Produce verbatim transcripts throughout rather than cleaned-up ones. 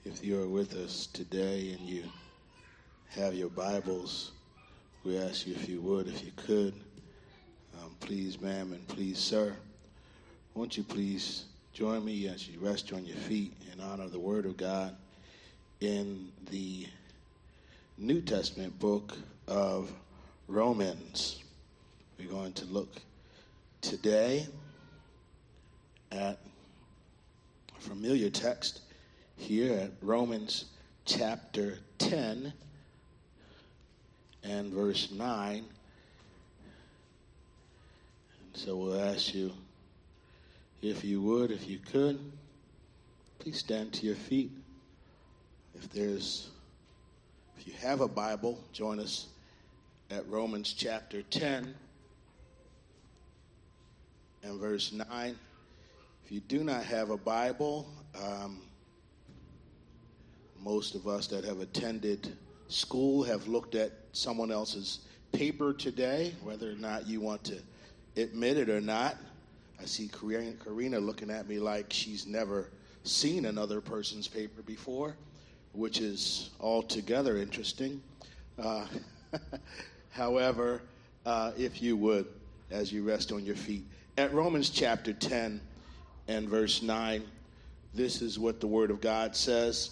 If you're with us today and you have your Bibles, we ask you if you would, if you could, um, please, ma'am, and please, sir, won't you please join me as you rest on your feet in honor of the Word of God in the New Testament book of Romans. We're going to look today at a familiar text here at Romans chapter ten and verse nine. And so we'll ask you, if you would, if you could, please stand to your feet. If there's, if you have a Bible, join us at Romans chapter ten and verse nine. If you do not have a Bible, um, most of us that have attended school have looked at someone else's paper today, whether or not you want to admit it or not. I see Karina looking at me like she's never seen another person's paper before, which is altogether interesting. Uh, however, uh, if you would, as you rest on your feet, at Romans chapter ten and verse nine, this is what the Word of God says.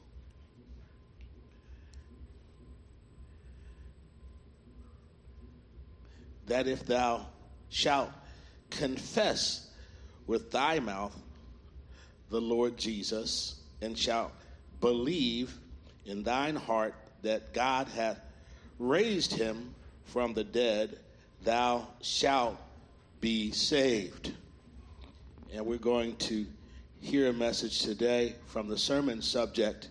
That if thou shalt confess with thy mouth the Lord Jesus, and shalt believe in thine heart that God hath raised him from the dead, thou shalt be saved. And we're going to hear a message today from the sermon subject,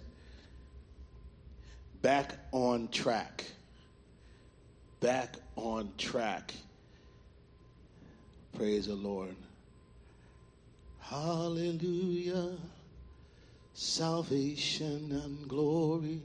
Back on Track. Back on track. Praise the Lord. Hallelujah. Salvation and glory,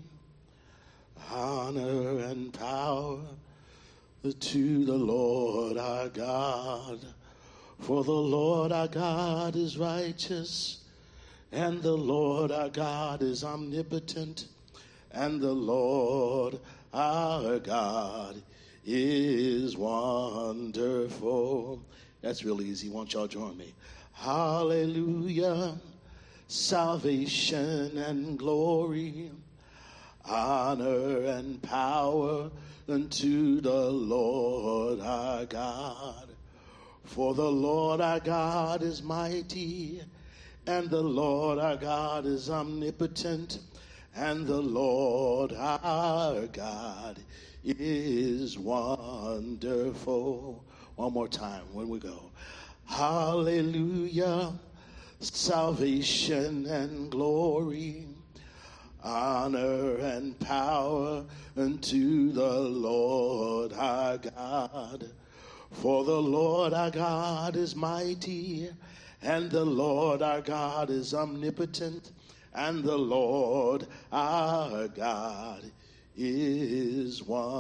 honor and power to the Lord our God. For the Lord our God is righteous, and the Lord our God is omnipotent, and the Lord our God is wonderful. That's real easy. Won't y'all join me? Hallelujah. Salvation and glory, honor and power unto the Lord our God. For the Lord our God is mighty, and the Lord our God is omnipotent, and the Lord our God is wonderful. One more time when we go. Hallelujah. Salvation and glory, honor and power unto the Lord our God. For the Lord our God is mighty, and the Lord our God is omnipotent, and the Lord our God is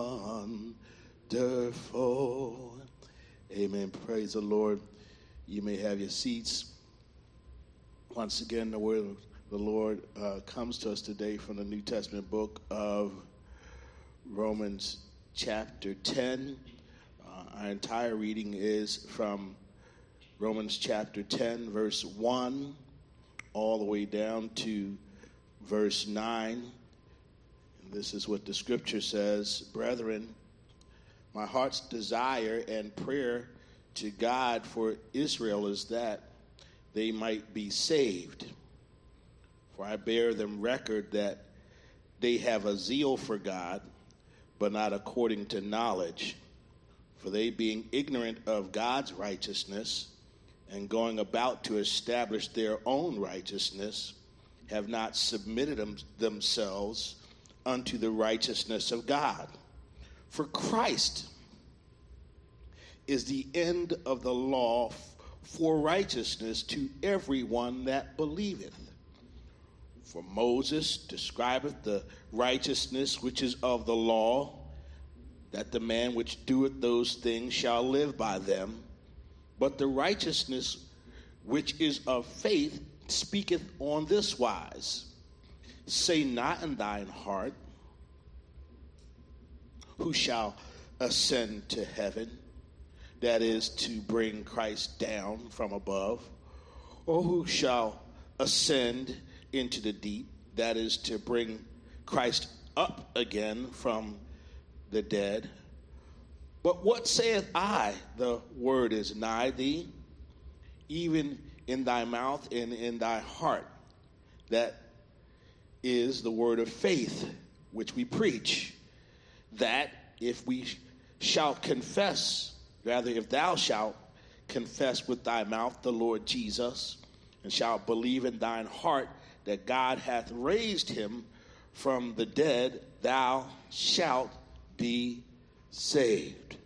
wonderful. Amen. Praise the Lord. You may have your seats. Once again, the word of the Lord uh, comes to us today from the New Testament book of Romans chapter ten. Uh, our entire reading is from Romans chapter ten, verse one, all the way down to verse nine. And this is what the scripture says. Brethren, my heart's desire and prayer to God for Israel is that they might be saved. For I bear them record that they have a zeal for God, but not according to knowledge. For they, being ignorant of God's righteousness and going about to establish their own righteousness, have not submitted them, themselves unto the righteousness of God. For Christ is the end of the law for righteousness to everyone that believeth. For Moses describeth the righteousness which is of the law, that the man which doeth those things shall live by them. But the righteousness which is of faith speaketh on this wise, say not in thine heart, who shall ascend to heaven, that is to bring Christ down from above, or who shall ascend into the deep, that is to bring Christ up again from the dead. But what saith I? The word is nigh thee, even in thy mouth and in thy heart. That is the word of faith which we preach, that if we shall confess, rather if thou shalt confess with thy mouth the Lord Jesus, and shalt believe in thine heart that God hath raised him from the dead, thou shalt be saved.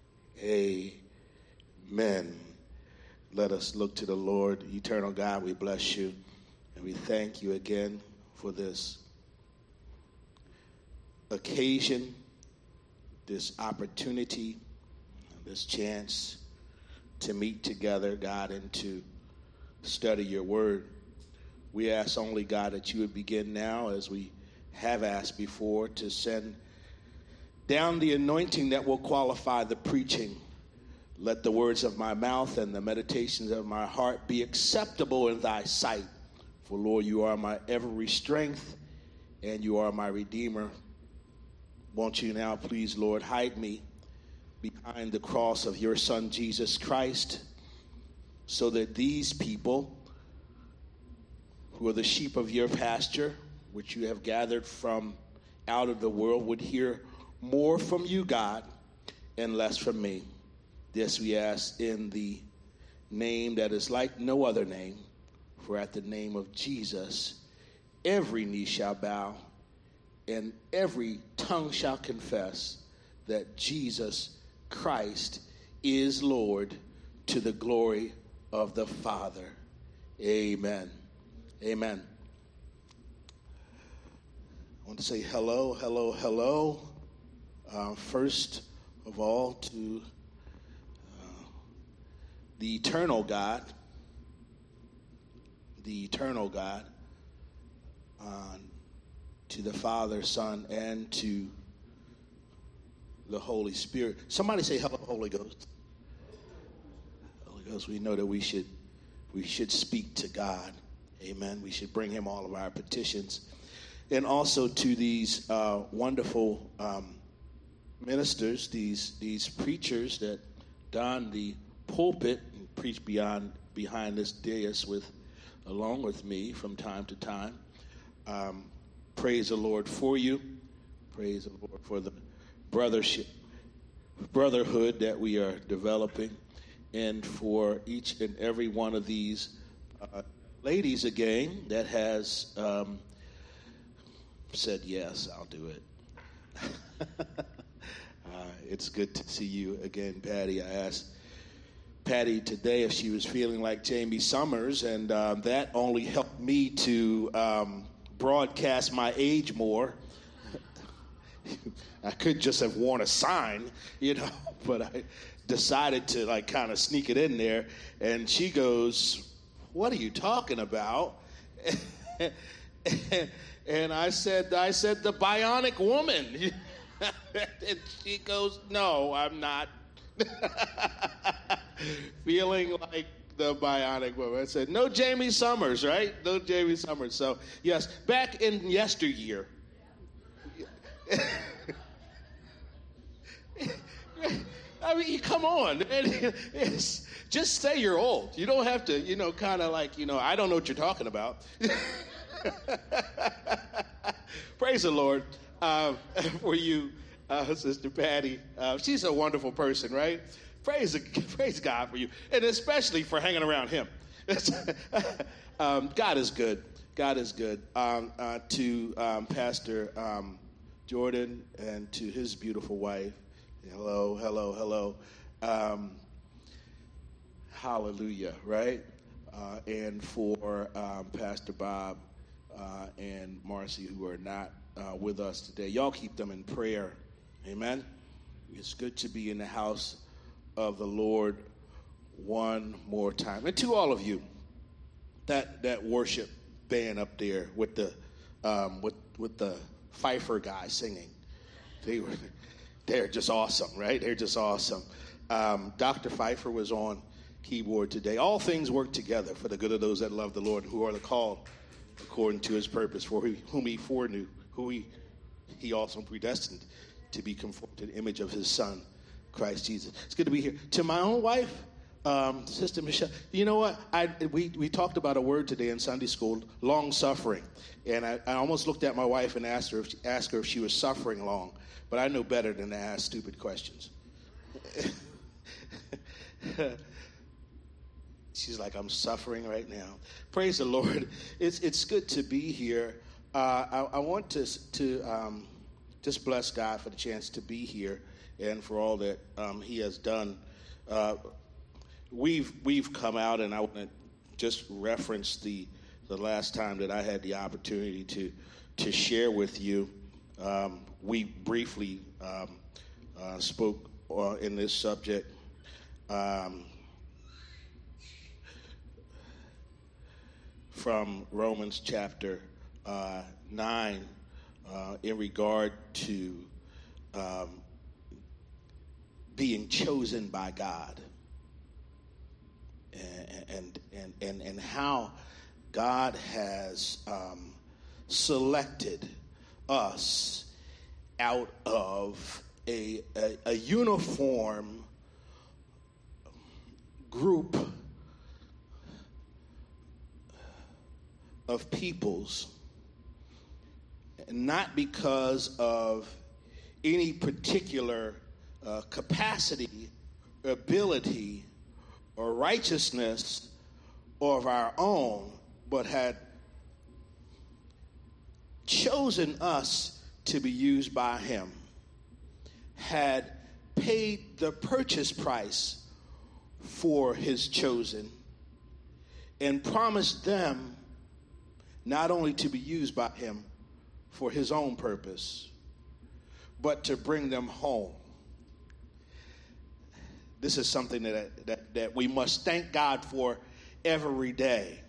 Amen. Let us look to the Lord. Eternal God, we bless you, and we thank you again for this occasion, this opportunity, this chance to meet together, God, and to study your word. We ask only, God, that you would begin now, as we have asked before, to send down the anointing that will qualify the preaching. Let the words of my mouth and the meditations of my heart be acceptable in thy sight. For, Lord, you are my every strength, and you are my Redeemer. Won't you now, please, Lord, hide me behind the cross of your Son, Jesus Christ, so that these people, who are the sheep of your pasture, which you have gathered from out of the world, would hear more from you, God, and less from me. This we ask in the name that is like no other name, for at the name of Jesus, every knee shall bow, and every tongue shall confess that Jesus Christ is Lord, to the glory of the Father. Amen. Amen. I want to say hello, hello, hello. Uh, first of all, to uh, the eternal God, the eternal God, uh, to the Father, Son, and to the Holy Spirit. Somebody say hello, Holy Ghost. Holy Ghost, we know that we should we should speak to God. Amen. We should bring him all of our petitions. And also to these uh, wonderful um, ministers, these these preachers that don the pulpit and preach beyond behind this dais with, along with me from time to time. Um, praise the Lord for you. Praise the Lord for the brothership, brotherhood that we are developing, and for each and every one of these uh, ladies again that has um, said yes, I'll do it. uh, it's good to see you again, Patty. I asked Patty today if she was feeling like Jamie Summers, and uh, that only helped me to um, broadcast my age more. I could just have worn a sign, you know, but I decided to like kind of sneak it in there. And she goes, "What are you talking about?" And I said, I said, "The Bionic Woman." And she goes, "No, I'm not." Feeling like the Bionic Woman. I said, "No Jamie Summers, right? No Jamie Summers." So, yes, back in yesteryear. I mean, come on. It's, just say you're old. You don't have to, you know, kind of like, you know, I don't know what you're talking about. Praise the Lord uh, for you, uh, Sister Patty. Uh, she's a wonderful person, right? Praise, praise God for you, and especially for hanging around him. um, God is good. God is good. Um, uh, to um, Pastor um, Jordan and to his beautiful wife. Hello, hello, hello. Um, hallelujah, right? Uh, and for um, Pastor Bob uh, and Marcy, who are not uh, with us today. Y'all keep them in prayer. Amen? It's good to be in the house of the Lord one more time. And to all of you, that, that worship band up there with the um, with with the Pfeiffer guy singing. They were they're just awesome, right? They're just awesome. Um, Doctor Pfeiffer was on keyboard today. All things work together for the good of those that love the Lord, who are the called according to his purpose, for whom he foreknew, who he he also predestined to be conformed to the image of his Son, Christ Jesus. It's good to be here. To my own wife, um, Sister Michelle, you know what? I we we talked about a word today in Sunday school, long suffering, and I, I almost looked at my wife and asked her if she, asked her if she was suffering long, but I know better than to ask stupid questions. She's like, I'm suffering right now. Praise the Lord. It's it's good to be here. Uh, I, I want to to um, just bless God for the chance to be here and for all that um, He has done. Uh, we've we've come out, and I want to just reference the the last time that I had the opportunity to to share with you. Um, we briefly um, uh, spoke uh, in this subject. Um, from Romans chapter uh, nine uh, in regard to um, being chosen by God, and and and and, and how God has um, selected us out of a, a, a uniform group of peoples, not because of any particular uh, capacity, ability, or righteousness of our own, but had chosen us to be used by him, had paid the purchase price for his chosen, and promised them not only to be used by him for his own purpose, but to bring them home. This is something that, that, that we must thank God for every day,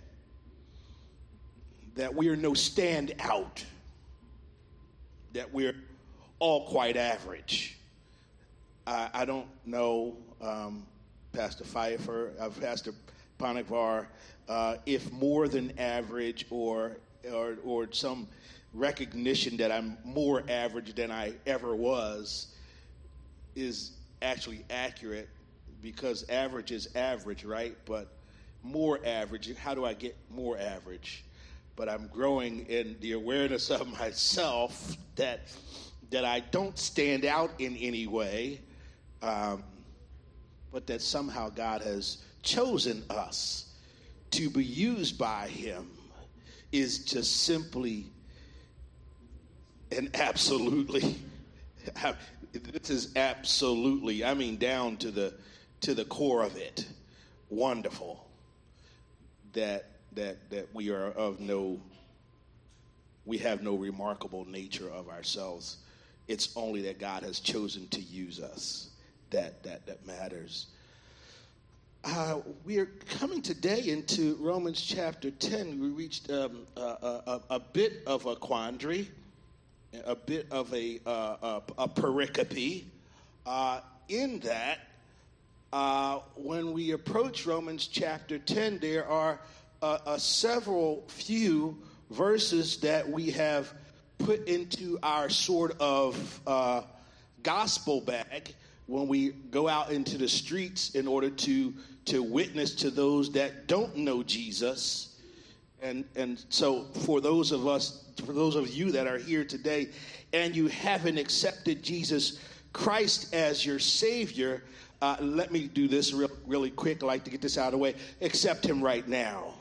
that we are no standout, that we're all quite average. I, I don't know um, Pastor Pfeiffer, uh, Pastor Panivar, uh, if more than average or, or or some recognition that I'm more average than I ever was is actually accurate, because average is average, right? But more average, how do I get more average? But I'm growing in the awareness of myself that that I don't stand out in any way, um, but that somehow God has chosen us to be used by him is just simply and absolutely, this is absolutely, I mean, down to the to the core of it, wonderful that that that we are of no, we have no remarkable nature of ourselves. It's only that God has chosen to use us that that that matters. Uh, we are coming today into Romans chapter ten. We reached um, a, a, a bit of a quandary, a bit of a, uh, a, a pericope, uh, in that uh, when we approach Romans chapter ten, there are uh, uh, several few verses that we have put into our sort of uh, gospel bag when we go out into the streets in order to to witness to those that don't know Jesus. And and so for those of us, for those of you that are here today and you haven't accepted Jesus Christ as your Savior, uh, let me do this real, really quick. I like to get this out of the way. Accept him right now.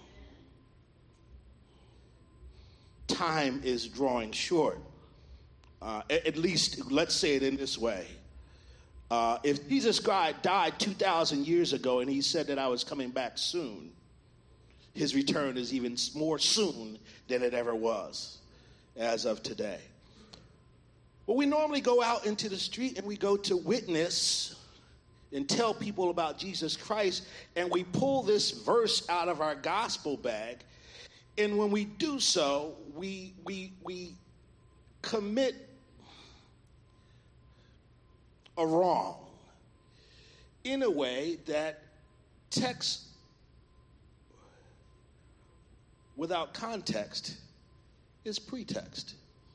Time is drawing short. Uh, at, at least, let's say it in this way. Uh, if Jesus Christ died two thousand years ago and he said that I was coming back soon, his return is even more soon than it ever was as of today. Well, we normally go out into the street and we go to witness and tell people about Jesus Christ, and we pull this verse out of our gospel bag, And when we do so, we we we commit a wrong in a way that text without context is pretext.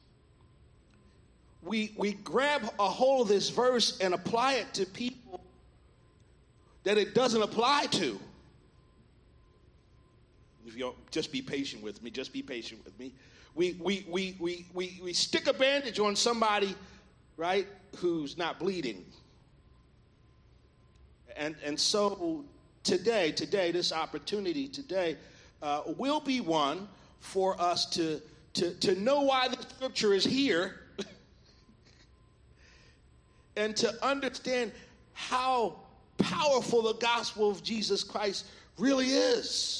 We we grab a hold of this verse and apply it to people that it doesn't apply to. If you'll just be patient with me, just be patient with me. We we we we we we stick a bandage on somebody, right, who's not bleeding. And and so today, today, this opportunity today uh, will be one for us to to to know why the scripture is here, and to understand how powerful the gospel of Jesus Christ really is.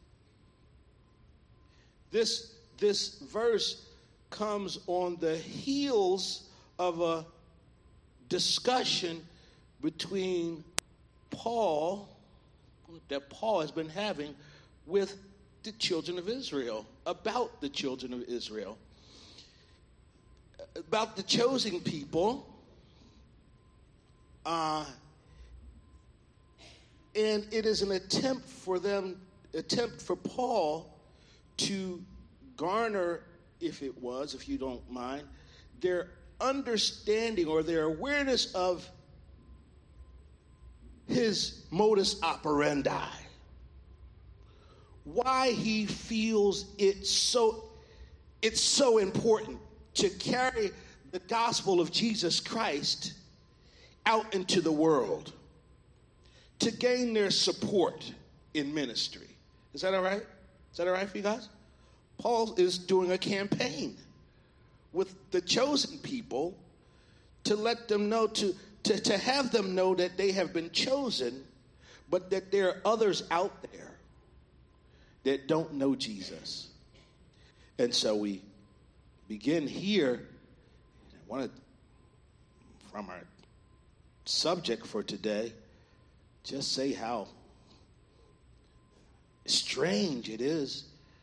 This, this verse comes on the heels of a discussion between Paul, that Paul has been having with the children of Israel, about the children of Israel, about the chosen people. Uh, and it is an attempt for them, attempt for Paul to garner, if it was, if you don't mind, their understanding or their awareness of his modus operandi. Why he feels it's so, it's so important to carry the gospel of Jesus Christ out into the world, to gain their support in ministry. Is that all right? Is that all right for you guys? Paul is doing a campaign with the chosen people to let them know, to, to, to have them know that they have been chosen, but that there are others out there that don't know Jesus. And so we begin here. I want to, from our subject for today, just say how strange it is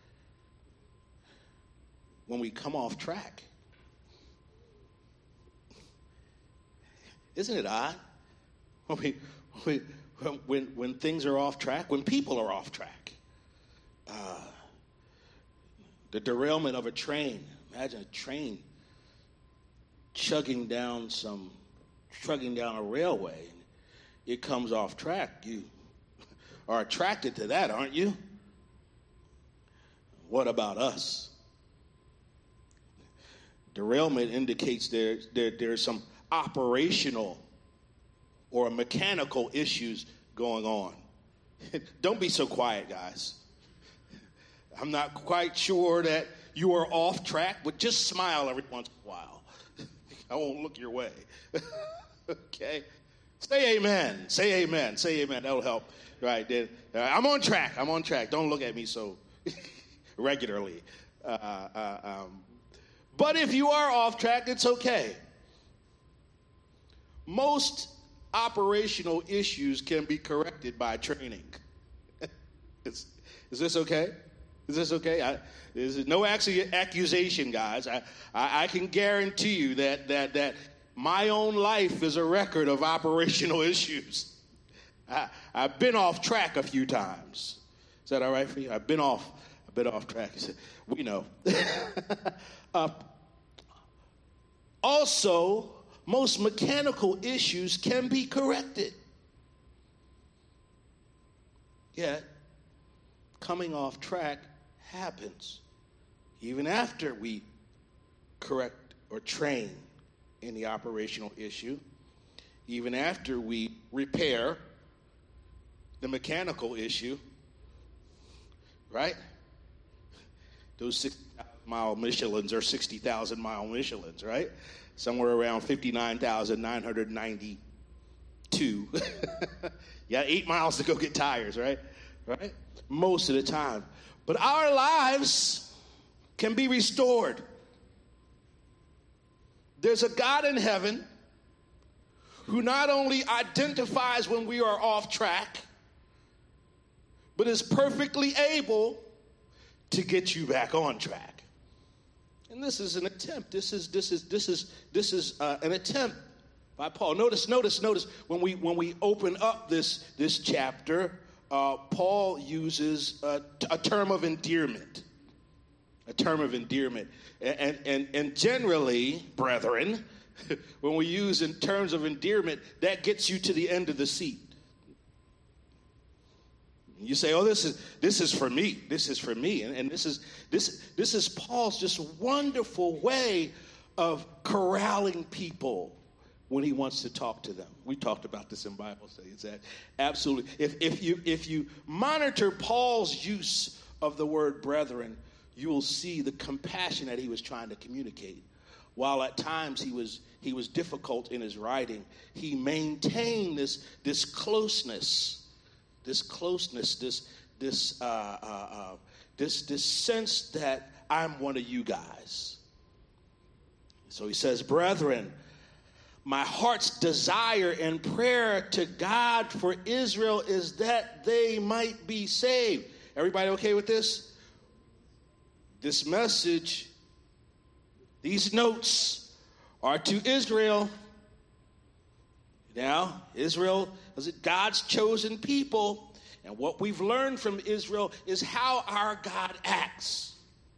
when we come off track. Isn't it odd when we, when, when, when things are off track, when people are off track? Uh, the derailment of a train. Imagine a train chugging down some, chugging down a railway. It comes off track. You are attracted to that, aren't you? What about us? Derailment indicates there, there there's some operational or mechanical issues going on. Don't be so quiet, guys. I'm not quite sure that you are off track, but just smile every once in a while. I won't look your way. Okay? Say amen. Say amen. Say amen. That'll help. Right. Then, uh, I'm on track. I'm on track. Don't look at me so regularly. Uh, uh, um, but if you are off track, it's okay. Most operational issues can be corrected by training. is, is this okay? Is this okay? I, there's no accusation, guys. I, I, I can guarantee you that that that my own life is a record of operational issues. I, I've been off track a few times. Is that all right for you? I've been off, I've been off track. We know. uh, also, most mechanical issues can be corrected. Yet, coming off track happens even after we correct or train in the operational issue, even after we repair the mechanical issue, right? Those sixty thousand mile Michelins are sixty thousand mile Michelins, right? Somewhere around fifty-nine thousand nine hundred ninety-two. You got eight miles to go get tires, right? Right? Most of the time. But our lives can be restored. There's a God in heaven who not only identifies when we are off track, but is perfectly able to get you back on track. And this is an attempt. This is this is this is this is uh, an attempt by Paul. Notice, notice, notice when we when we open up this this chapter, uh, Paul uses a, a term of endearment. A term of endearment, and and and generally, brethren, when we use in terms of endearment, that gets you to the end of the seat. You say, "Oh, this is this is for me. This is for me," and, and this is this this is Paul's just wonderful way of corralling people when he wants to talk to them. We talked about this in Bible studies. That absolutely, if if you if you monitor Paul's use of the word brethren, you will see the compassion that he was trying to communicate. While at times he was he was difficult in his writing, he maintained this this closeness. This closeness, this this uh, uh, uh, this this sense that I'm one of you guys. So he says, "Brethren, my heart's desire and prayer to God for Israel is that they might be saved." Everybody okay with this? This message, these notes are to Israel. Now, Israel is God's chosen people, and what we've learned from Israel is how our God acts.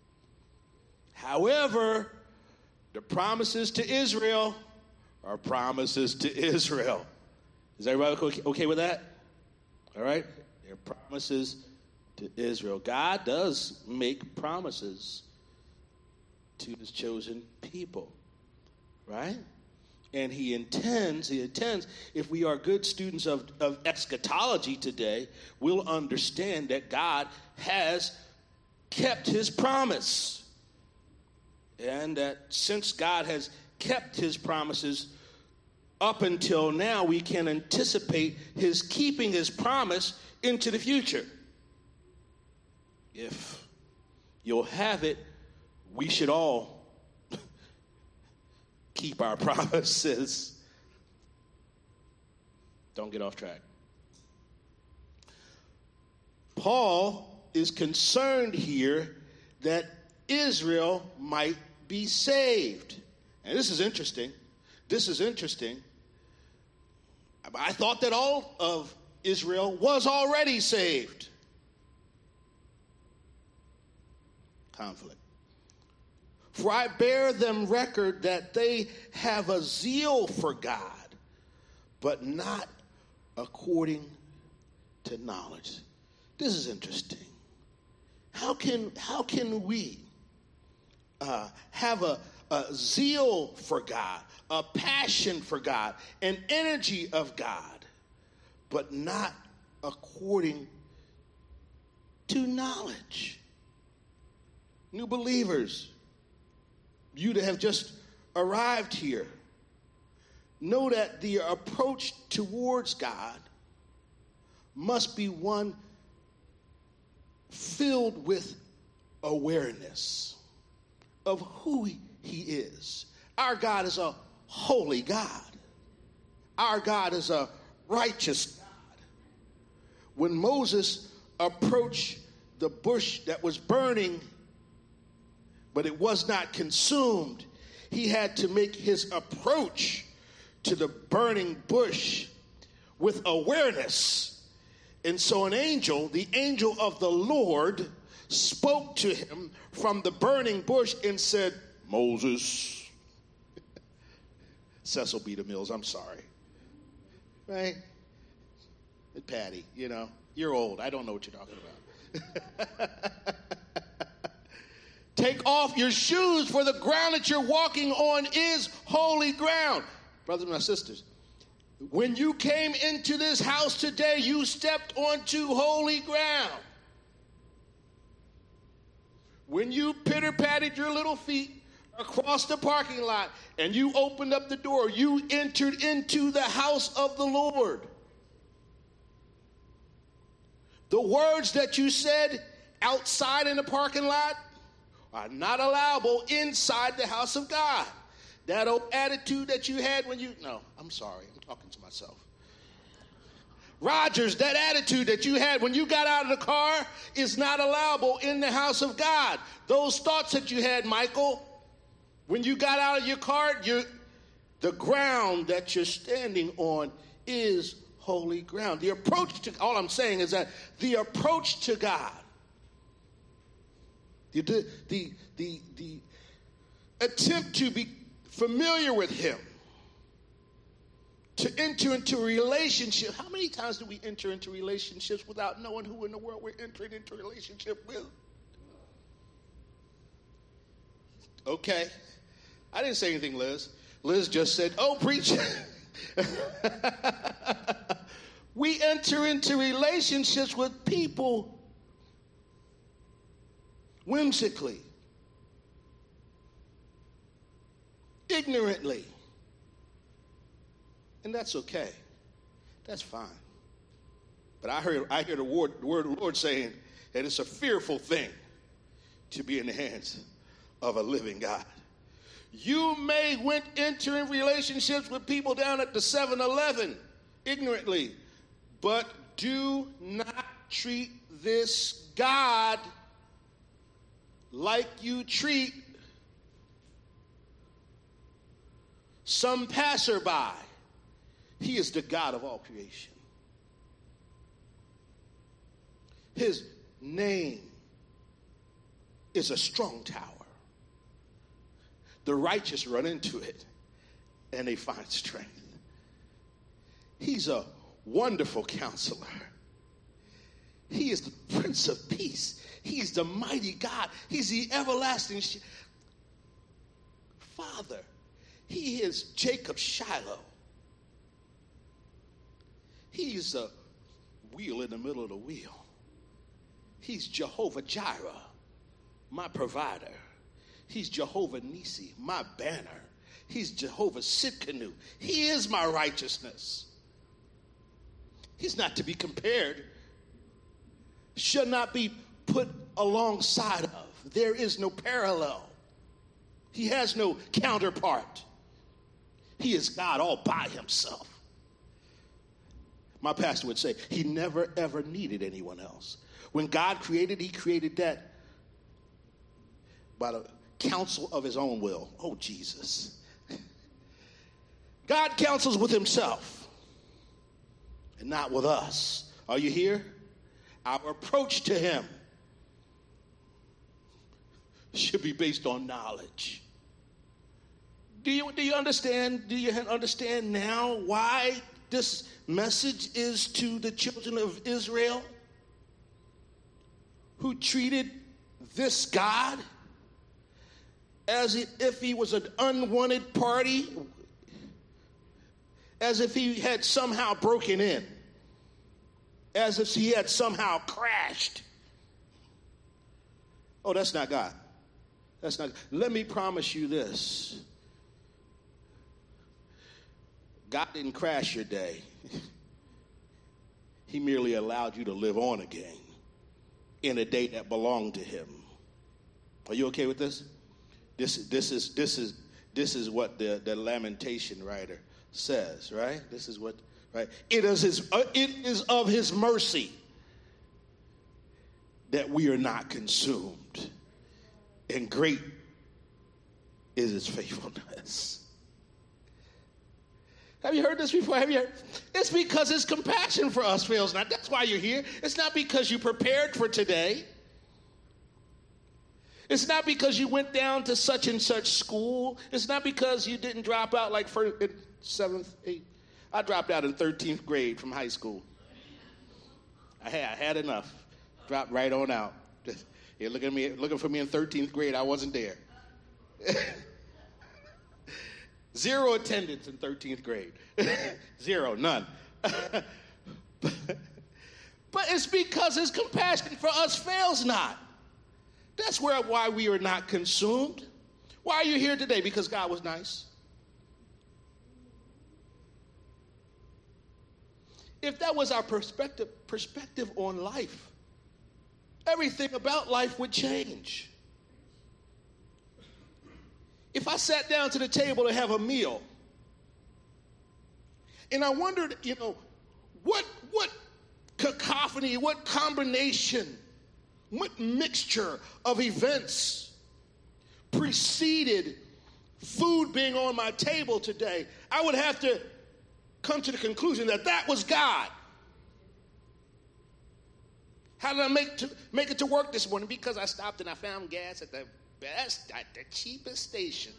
However, the promises to Israel are promises to Israel. Is everybody okay with that? All right? They're promises to Israel. God does make promises to his chosen people, right? And he intends, he intends, if we are good students of, of eschatology today, we'll understand that God has kept his promise. And that since God has kept his promises up until now, we can anticipate his keeping his promise into the future. If you'll have it, we should all keep our promises. Don't get off track. Paul is concerned here that Israel might be saved. And this is interesting. This is interesting. I thought that all of Israel was already saved. Conflict. For I bear them record that they have a zeal for God, but not according to knowledge. This is interesting. How can how can we uh, have a, a zeal for God, a passion for God, an energy of God, but not according to knowledge? New believers, you that have just arrived here, know that the approach towards God must be one filled with awareness of who he, he is. Our God is a holy God. Our God is a righteous God. When Moses approached the bush that was burning, but it was not consumed, he had to make his approach to the burning bush with awareness. And so an angel, the angel of the Lord, spoke to him from the burning bush and said, "Moses." Cecil B. DeMills, I'm sorry. Right? Patty, you know, you're old. I don't know what you're talking about. Take off your shoes, for the ground that you're walking on is holy ground. Brothers and sisters, when you came into this house today, you stepped onto holy ground. When you pitter-patted your little feet across the parking lot and you opened up the door, you entered into the house of the Lord. The words that you said outside in the parking lot are not allowable inside the house of God. That old attitude that you had when you, no, I'm sorry, I'm talking to myself. Rogers, that attitude that you had when you got out of the car is not allowable in the house of God. Those thoughts that you had, Michael, when you got out of your car, you, the ground that you're standing on is holy ground. The approach to, all I'm saying is that the approach to God, the, the, the, the attempt to be familiar with him, to enter into a relationship. How many times do we enter into relationships without knowing who in the world we're entering into a relationship with? Okay. I didn't say anything, Liz. Liz just said, oh, preach. We enter into relationships with people whimsically, ignorantly. And that's okay. That's fine. But I heard I hear the word, the word of the Lord saying that it's a fearful thing to be in the hands of a living God. You may went entering relationships with people down at the seven eleven ignorantly, but do not treat this God like you treat some passerby. He is the God of all creation. His name is a strong tower. The righteous run into it and they find strength. He's a wonderful counselor. He is the Prince of Peace. He's the mighty God. He's the everlasting sh- Father. He is Jacob Shiloh. He's a wheel in the middle of the wheel. He's Jehovah Jireh, my provider. He's Jehovah Nisi, my banner. He's Jehovah Sidkenu. He is my righteousness. He's not to be compared, shall not be put alongside of. There is no parallel. He has no counterpart. He is God all by himself. My pastor would say he never, ever needed anyone else. When God created, he created that by the counsel of his own will. Oh, Jesus. God counsels with himself and not with us. Are you here? Our approach to him should be based on knowledge. Do you, do you understand? Do you understand now why this message is to the children of Israel who treated this God as if he was an unwanted party, as if he had somehow broken in, as if he had somehow crashed? Oh, that's not God. That's not. Let me promise you this. God didn't crash your day. He merely allowed you to live on again in a day that belonged to him. Are you okay with this? This, this is this is this is what the, the lamentation writer says, right? This is what, right? It is his uh, it is of his mercy that we are not consumed, and great is his faithfulness. Have you heard this before? Have you heard? It's because his compassion for us fails not. That's why you're here. It's not because you prepared for today. It's not because you went down to such and such school. It's not because you didn't drop out like first, seventh, eighth. I dropped out in thirteenth grade from high school. I had, I had enough. Dropped right on out. You're looking at me, looking for me in thirteenth grade. I wasn't there. Zero attendance in thirteenth grade. Zero, none. but, but it's because his compassion for us fails not. That's where why we are not consumed. Why are you here today? Because God was nice. If that was our perspective, perspective on life, everything about life would change. If I sat down to the table to have a meal, and I wondered, you know, what what cacophony, what combination, what mixture of events preceded food being on my table today, I would have to come to the conclusion that that was God. How did I make, to, make it to work this morning? Because I stopped and I found gas at the best, at the cheapest station.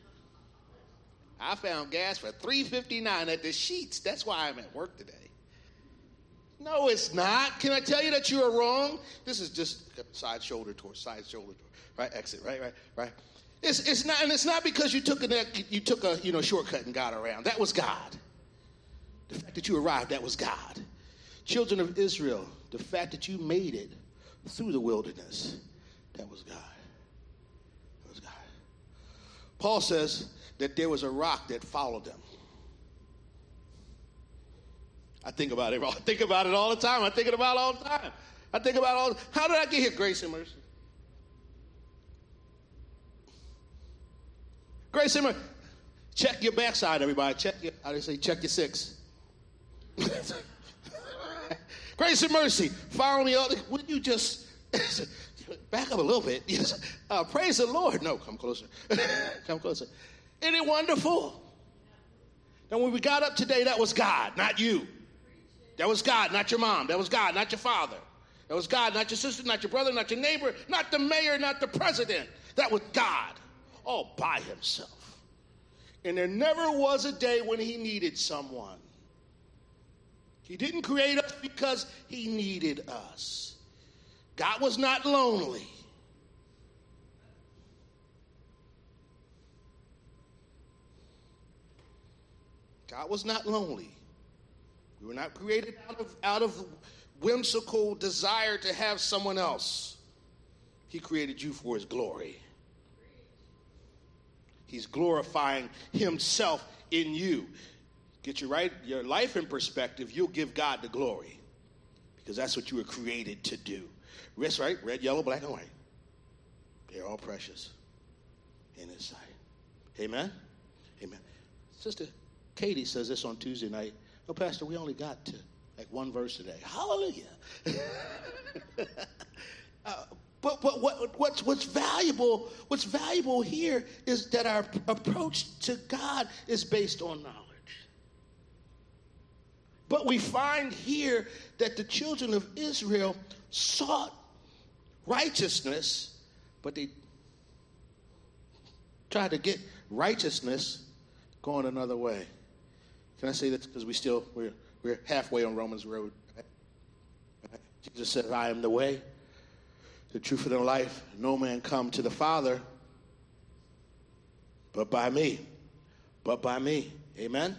I found gas for three fifty-nine at the Sheets. That's why I'm at work today. No, it's not. Can I tell you that you are wrong? This is just side shoulder towards side shoulder towards, right? Exit, right, right, right. It's it's not, and it's not because you took a you took a you know shortcut and got around. That was God. The fact that you arrived, that was God. Children of Israel, the fact that you made it through the wilderness, that was God. That was God. Paul says that there was a rock that followed them. I think about it. I think about it all the time. I think about it all the time. I think about all. How did I get here? Grace and mercy. Grace and mercy. Check your backside, everybody. Check your. How do they say? Check your six. Grace and mercy. Follow me. Would you just back up a little bit? Yes. Uh, praise the Lord. No, come closer. Come closer. Isn't it wonderful? And when we got up today, that was God, not you. That was God, not your mom. That was God, not your father. That was God, not your sister, not your brother, not your neighbor, not the mayor, not the president. That was God, all by himself. And there never was a day when he needed someone. He didn't create us because he needed us. God was not lonely. God was not lonely. We were not created out of, out of whimsical desire to have someone else. He created you for his glory. He's glorifying himself in you. Get your, right, your life in perspective, you'll give God the glory. Because that's what you were created to do. That's right, red, yellow, black, and white. They're all precious in his sight. Amen? Amen. Sister Katie says this on Tuesday night. Oh, Pastor, we only got to like one verse today. Hallelujah. uh, but but what, what's what's valuable? What's valuable here is that our approach to God is based on knowledge. But we find here that the children of Israel sought righteousness, but they tried to get righteousness going another way. Can I say that because we still we're we're halfway on Romans Road? Jesus said, "I am the way, the truth, and the life. No man come to the Father but by me, but by me." Amen.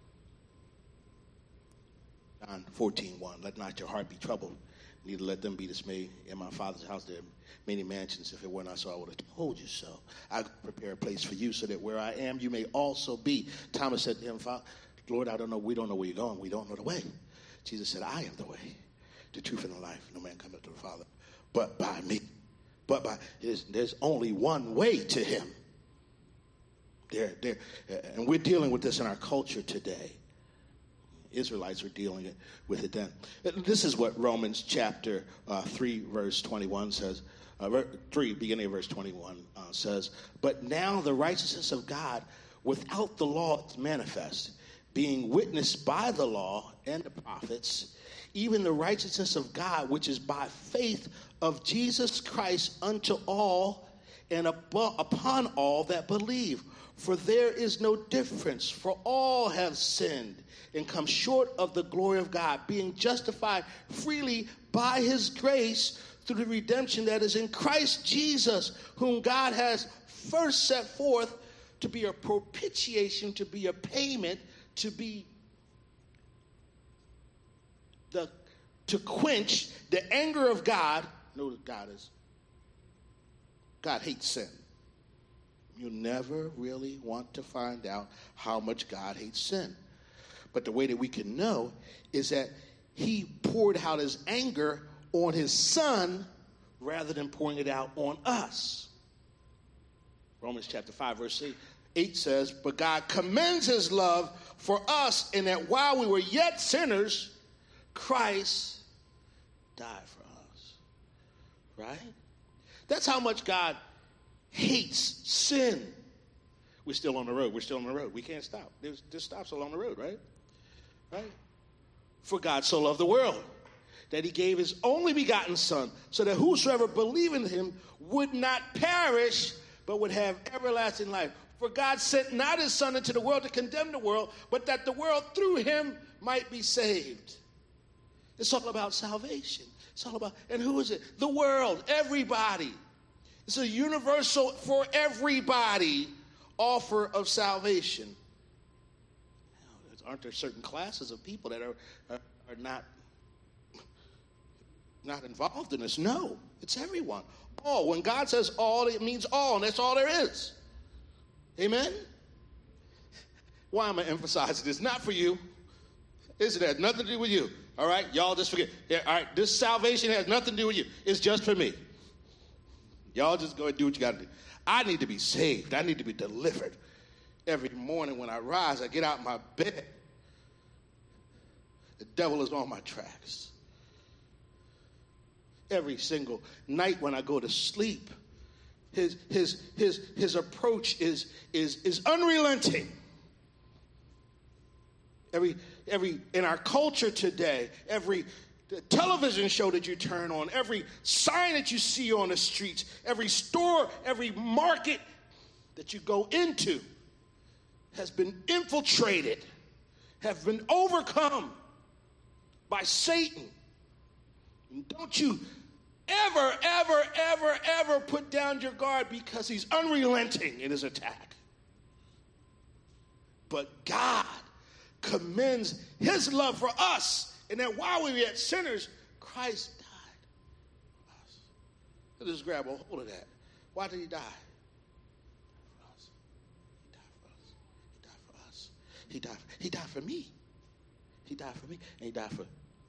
John fourteen one. Let not your heart be troubled, neither let them be dismayed. In my Father's house there are many mansions. If it were not so, I would have told you so. I prepare a place for you, so that where I am, you may also be. Thomas said to him, Lord, I don't know. We don't know where you're going. We don't know the way. Jesus said, I am the way, the truth, and the life. No man cometh to the Father but by me. But by there's, there's only one way to him. There, there, and we're dealing with this in our culture today. Israelites were dealing with it then. This is what Romans chapter uh, three, verse twenty-one says. Uh, three, beginning of verse twenty-one uh, says, but now the righteousness of God without the law is manifest, being witnessed by the law and the prophets, even the righteousness of God, which is by faith of Jesus Christ unto all and above, upon all that believe. For there is no difference, for all have sinned and come short of the glory of God, being justified freely by his grace through the redemption that is in Christ Jesus, whom God has first set forth to be a propitiation, to be a payment, to be the to quench the anger of God. Know that God is God hates sin. You never really want to find out how much God hates sin. But the way that we can know is that he poured out his anger on his son rather than pouring it out on us. Romans chapter five, verse eight. eight says, but God commends his love for us in that while we were yet sinners, Christ died for us, right? That's how much God hates sin. We're still on the road. We're still on the road. We can't stop. There's, this stops along the road, right? Right? For God so loved the world that he gave his only begotten Son, so that whosoever believed in him would not perish, but would have everlasting life. For God sent not his Son into the world to condemn the world, but that the world through him might be saved. It's all about salvation. It's all about, and who is it? The world, everybody. It's a universal, for everybody, offer of salvation. Now, aren't there certain classes of people that are, are, are not, not involved in this? No, it's everyone. All. When God says all, it means all, and that's all there is. Amen? Why am I emphasizing this? Not for you. This has nothing to do with you. All right? Y'all just forget. Yeah, all right, this salvation has nothing to do with you. It's just for me. Y'all just go and do what you got to do. I need to be saved. I need to be delivered. Every morning when I rise, I get out of my bed. The devil is on my tracks. Every single night when I go to sleep, his his his his approach is is is unrelenting. Every every in our culture today, every television show that you turn on, every sign that you see on the streets, every store, every market that you go into has been infiltrated, have been overcome by Satan. And don't you ever, ever, ever, ever put down your guard, because he's unrelenting in his attack. But God commends his love for us, and that while we were yet sinners, Christ died for us. Let's just grab a hold of that. Why did he die? For us. He died for us. He died for us. He died. He died for me. He died for me, and he died for.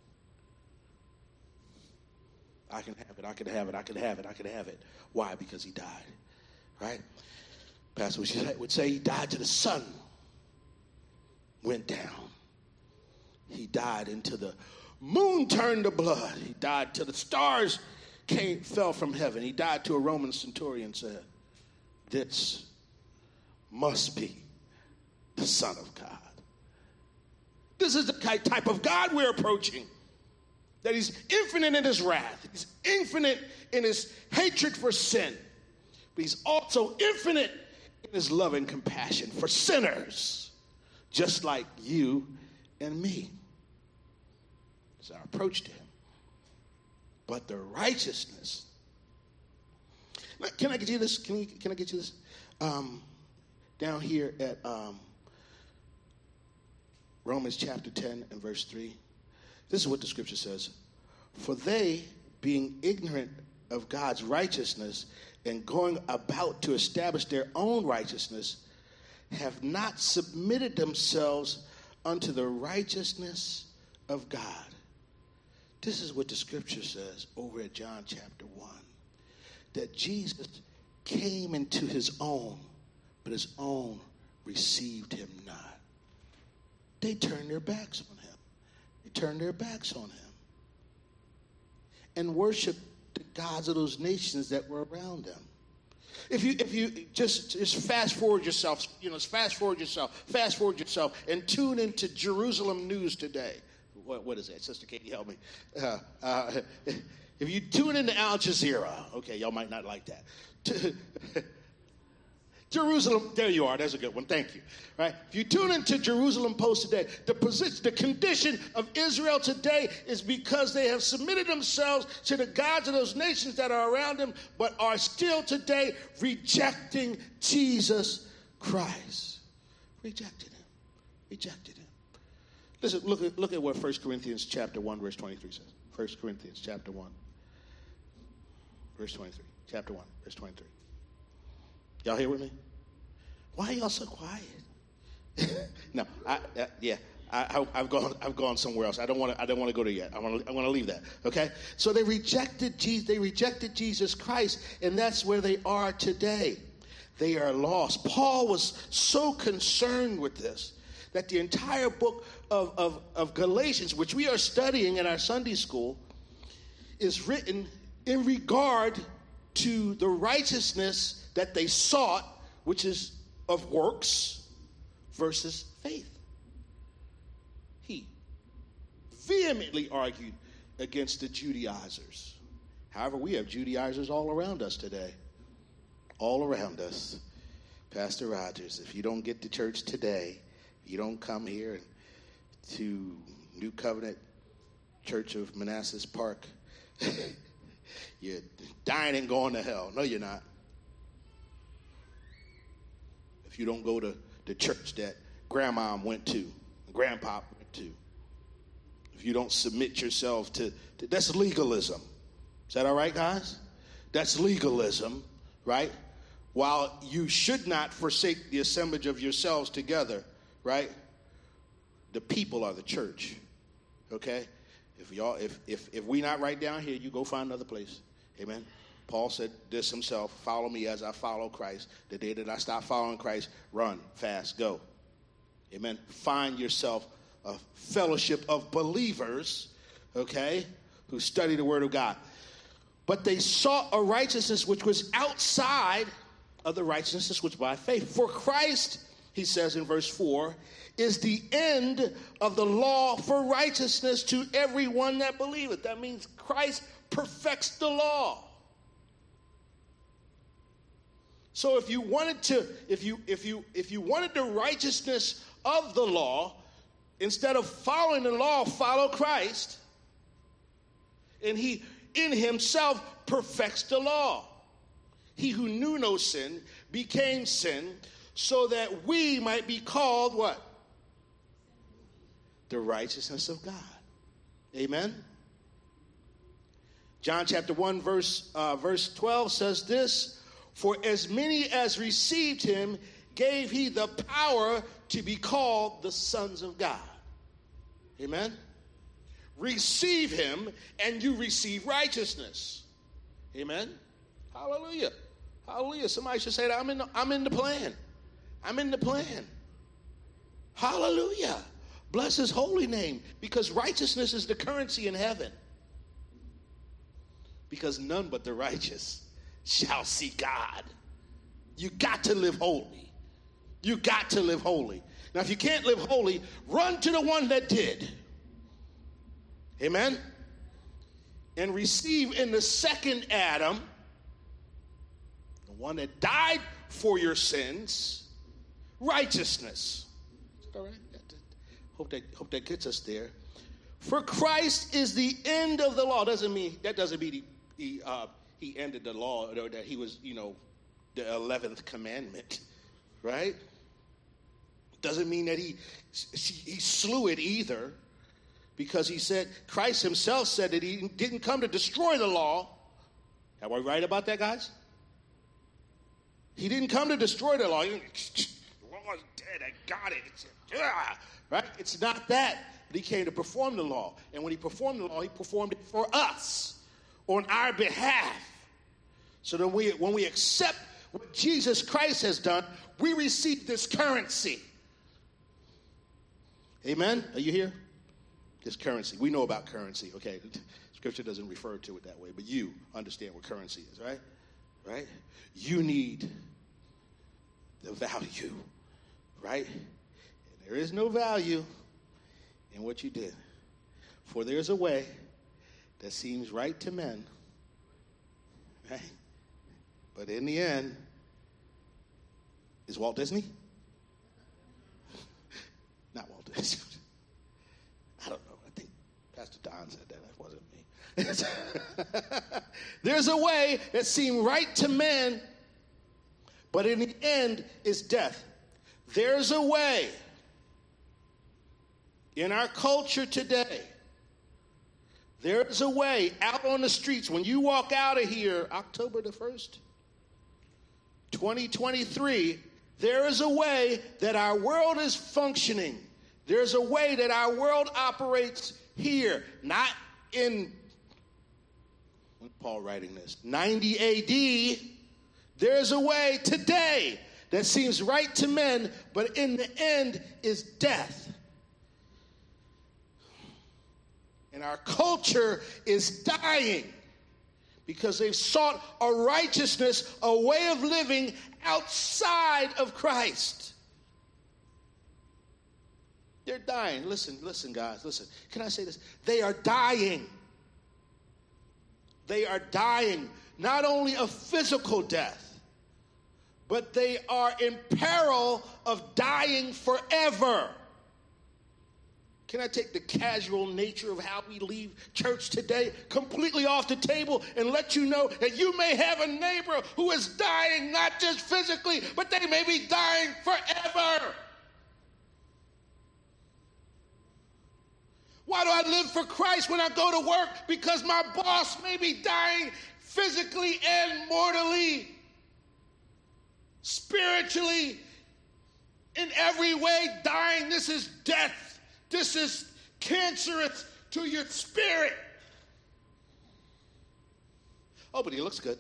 I can have it. I can have it. I can have it. I can have it. Why? Because he died, right? Pastor would say he died to the sun went down. He died until the moon turned to blood. He died till the stars came, fell from heaven. He died to a Roman centurion, said, this must be the Son of God. This is the type of God we're approaching. That he's infinite in his wrath. He's infinite in his hatred for sin. But he's also infinite in his love and compassion for sinners, just like you and me. It's our approach to him. But the righteousness. Can I get you this? Can, we, can I get you this? Um, down here at um, Romans chapter ten and verse three. This is what the scripture says. For they, being ignorant of God's righteousness and going about to establish their own righteousness, have not submitted themselves unto the righteousness of God. This is what the scripture says over at John chapter one. That Jesus came into his own, but his own received him not. They turned their backs on him. They turned their backs on him. And worshiped the gods of those nations that were around them. If you if you just just fast forward yourself, you know, fast forward yourself, fast forward yourself, and tune into Jerusalem News today. What what is that, Sister Katie? Help me. Uh, uh, if you tune into Al Jazeera, okay, y'all might not like that. Jerusalem, there you are. That's a good one. Thank you. Right? If you tune into Jerusalem Post today, the position, the condition of Israel today is because they have submitted themselves to the gods of those nations that are around them, but are still today rejecting Jesus Christ. Rejected him. Rejected him. Listen, look at look at what First Corinthians chapter one, verse twenty-three says. First Corinthians chapter one, verse twenty-three. Chapter one, verse twenty-three. Y'all here with me? Why are y'all so quiet? no, I, uh, yeah, I, I, I've gone. I've gone somewhere else. I don't want to. I don't want to go there yet. I want to. I want to leave that. Okay. So they rejected Jesus. They rejected Jesus Christ, and that's where they are today. They are lost. Paul was so concerned with this that the entire book of, of, of Galatians, which we are studying in our Sunday school, is written in regard to the righteousness that they sought, which is of works versus faith. He vehemently argued against the Judaizers. However, we have Judaizers all around us today. All around us. Pastor Rogers, if you don't get to church today, if you don't come here to New Covenant Church of Manassas Park, you're dying and going to hell. No, you're not. If you don't go to the church that grandma went to, grandpa went to, if you don't submit yourself to, to, that's legalism. Is that all right, guys? That's legalism, right? While you should not forsake the assemblage of yourselves together, right? The people are the church, okay? If y'all, if if if we not right down here, you go find another place, amen. Paul said this himself: "Follow me as I follow Christ. The day that I stop following Christ, run, fast, go." Amen. Find yourself a fellowship of believers, okay, who study the Word of God. But they sought a righteousness which was outside of the righteousness which by faith. For Christ, he says in verse four, is the end of the law for righteousness to everyone that believeth. That means Christ perfects the law. So if you wanted to, if you if you if you wanted the righteousness of the law, instead of following the law, follow Christ. And he in himself perfects the law. He who knew no sin became sin so that we might be called what? The righteousness of God. Amen. John chapter one verse uh, verse twelve says this: for as many as received him gave he the power to be called the sons of God. Amen. Receive him and you receive righteousness. Amen. Hallelujah. Hallelujah. Somebody should say that I'm in the, I'm in the plan. I'm in the plan. Hallelujah. Bless his holy name, because righteousness is the currency in heaven. Because none but the righteous shall see God. You got to live holy. You got to live holy. Now, if you can't live holy, run to the one that did. Amen? And receive in the second Adam, the one that died for your sins, righteousness. All right? Hope that, hope that gets us there. For Christ is the end of the law. Doesn't mean, that doesn't mean he, he, uh, he ended the law, or that he was, you know, the eleventh commandment, right? Doesn't mean that he, he slew it either, because he said, Christ himself said that he didn't come to destroy the law. Am I right about that, guys? He didn't come to destroy the law. The law is dead. I got it. It's, yeah. Right? It's not that. But he came to perform the law. And when he performed the law, he performed it for us, on our behalf. So that we, when we accept what Jesus Christ has done, we receive this currency. Amen? Are you here? This currency. We know about currency. Okay, Scripture doesn't refer to it that way, but you understand what currency is, right? Right? You need the value, right? And there is no value in what you did. For there's a way that seems right to men, right? But in the end, is Walt Disney? Not Walt Disney. I don't know. I think Pastor Don said that. That wasn't me. There's a way that seemed right to men, but in the end is death. There's a way in our culture today. There's a way out on the streets. When you walk out of here, October the first, twenty twenty-three, there is a way that our world is functioning. There's a way that our world operates here, not in, when Paul writing this, ninety A D. There's a way today that seems right to men, but in the end is death. And our culture is dying because they've sought a righteousness, a way of living outside of Christ. They're dying. Listen, listen, guys, listen. Can I say this? They are dying. They are dying, not only of physical death, but they are in peril of dying forever. Can I take the casual nature of how we leave church today completely off the table and let you know that you may have a neighbor who is dying, not just physically, but they may be dying forever. Why do I live for Christ when I go to work? Because my boss may be dying physically and mortally, spiritually, in every way dying. This is death. This is cancerous to your spirit. Oh, but he looks good.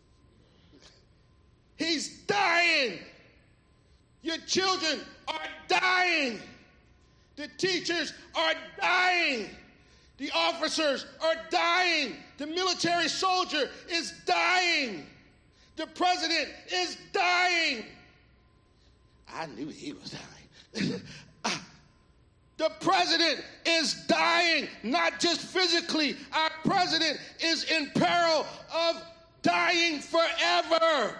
He's dying. Your children are dying. The teachers are dying. The officers are dying. The military soldier is dying. The president is dying. I knew he was dying. The president is dying, not just physically. Our president is in peril of dying forever.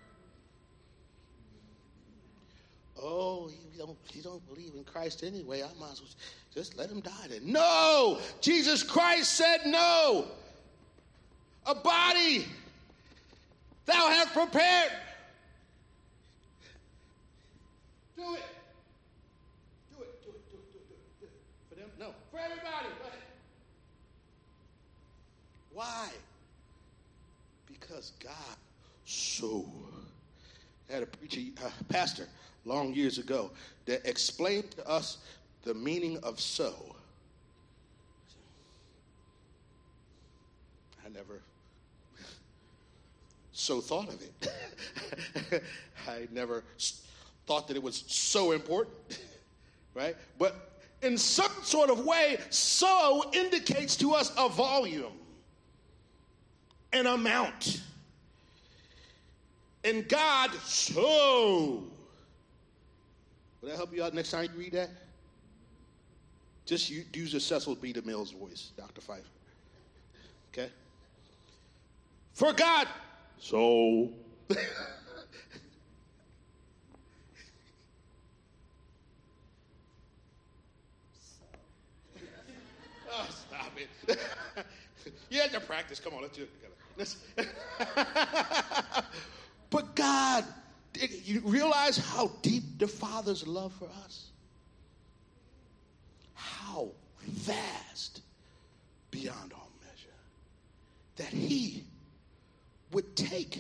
Oh, you don't, you don't believe in Christ anyway. I might as well just let him die then. No! Jesus Christ said no. A body thou hast prepared. Do it. Do it, do it, do it, do it, do it. Do it. For them? No. For everybody. Go ahead. Why? Because God so. I had a preacher, uh, pastor, long years ago that explained to us the meaning of so. I never so thought of it. I never thought that it was so important, right? But in some sort of way, so indicates to us a volume, an amount. And God so. Will that help you out next time you read that? Just use your Cecil B. DeMille's voice, Doctor Pfeiffer. Okay? For God so. Oh, stop it. You had to practice. Come on, let's do it together. But God, you realize how deep the Father's love for us? How vast beyond all measure that he would take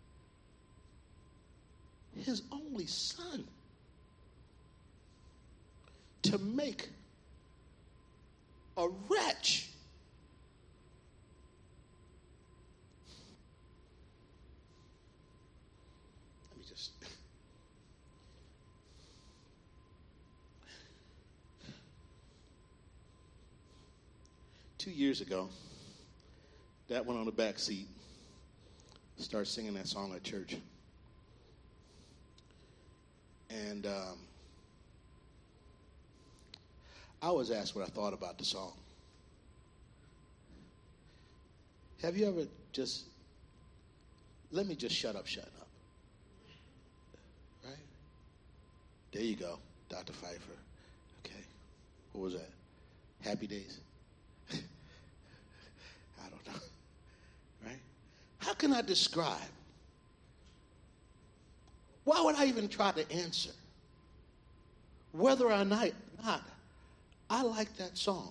his only son to make a wretch let me just two years ago, Dad went on the back seat, started singing that song at church. And um, I was asked what I thought about the song. Have you ever just, let me just shut up, shut up. Right? There you go, Doctor Pfeiffer. Okay. What was that? Happy Days? I don't know. Right? How can I describe? Why would I even try to answer whether or not, not I like that song?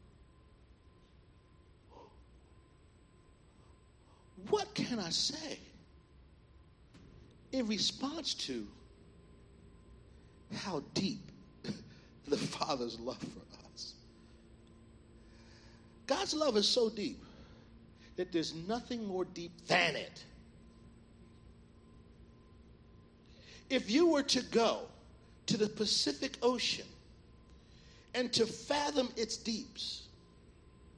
What can I say in response to how deep the Father's love for us? God's love is so deep that there's nothing more deep than it. If you were to go to the Pacific Ocean and to fathom its deeps,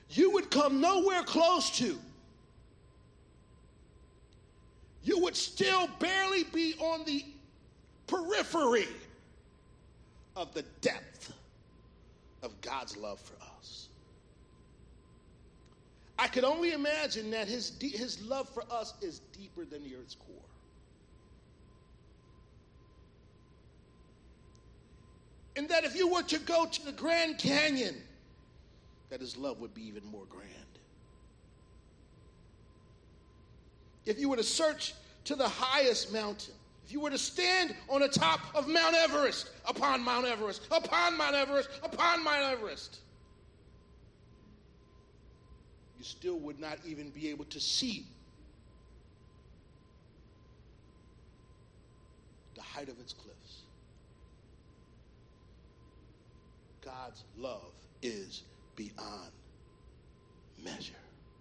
you would come nowhere close to. You would still barely be on the periphery of the depth of God's love for us. I could only imagine that his, his love for us is deeper than the earth's core. And that if you were to go to the Grand Canyon, that his love would be even more grand. If you were to search to the highest mountain, if you were to stand on the top of Mount Everest, upon Mount Everest, upon Mount Everest, upon Mount Everest, you still would not even be able to see the height of its cliffs. God's love is beyond measure.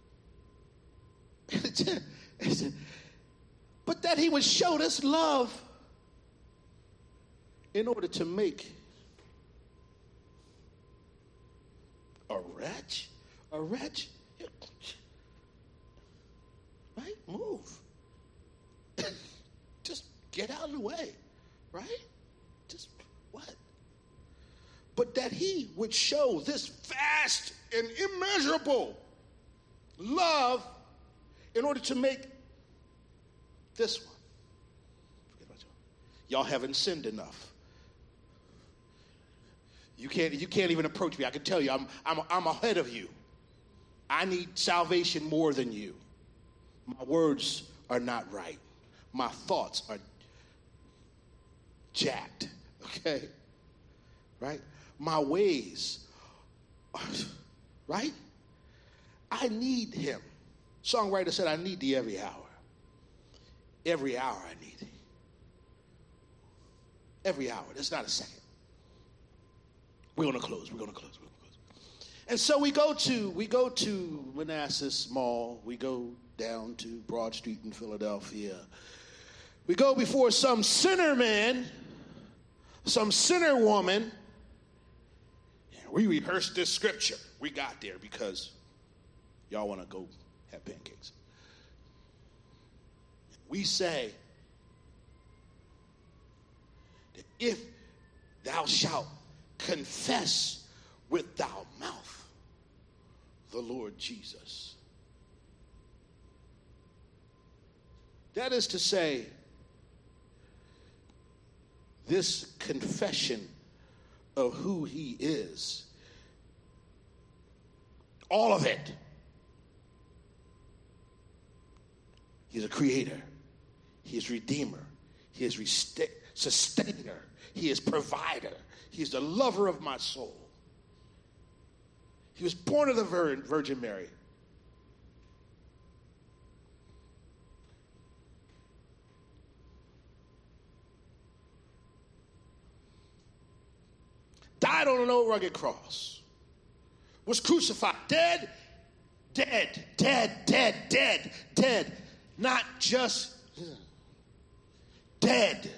But that he would show this love in order to make a wretch, a wretch, right? Move. Just get out of the way, right? Just what? But that he would show this vast and immeasurable love in order to make this one. Forget about y'all. Y'all haven't sinned enough. You can't, you can't even approach me. I can tell you, I'm, I'm, I'm ahead of you. I need salvation more than you. My words are not right. My thoughts are jacked, okay? Right? My ways are, right? I need him. Songwriter said, I need thee every hour. Every hour I need thee. Every hour. That's not a second. We're going to close. We're going to close. We're going to close. And so we go to we go to Manassas Mall. We go down to Broad Street in Philadelphia. We go before some sinner man, some sinner woman. We rehearsed this scripture. We got there because y'all want to go have pancakes. We say that if thou shalt confess with thy mouth the Lord Jesus. That is to say, this confession of who he is, all of it. He's a creator. He is redeemer. He is resta- sustainer. He is provider. He is the lover of my soul. He was born of the Vir- Virgin Mary. Died on an old rugged cross. Was crucified. Dead, dead, dead, dead, dead, dead. Not just dead.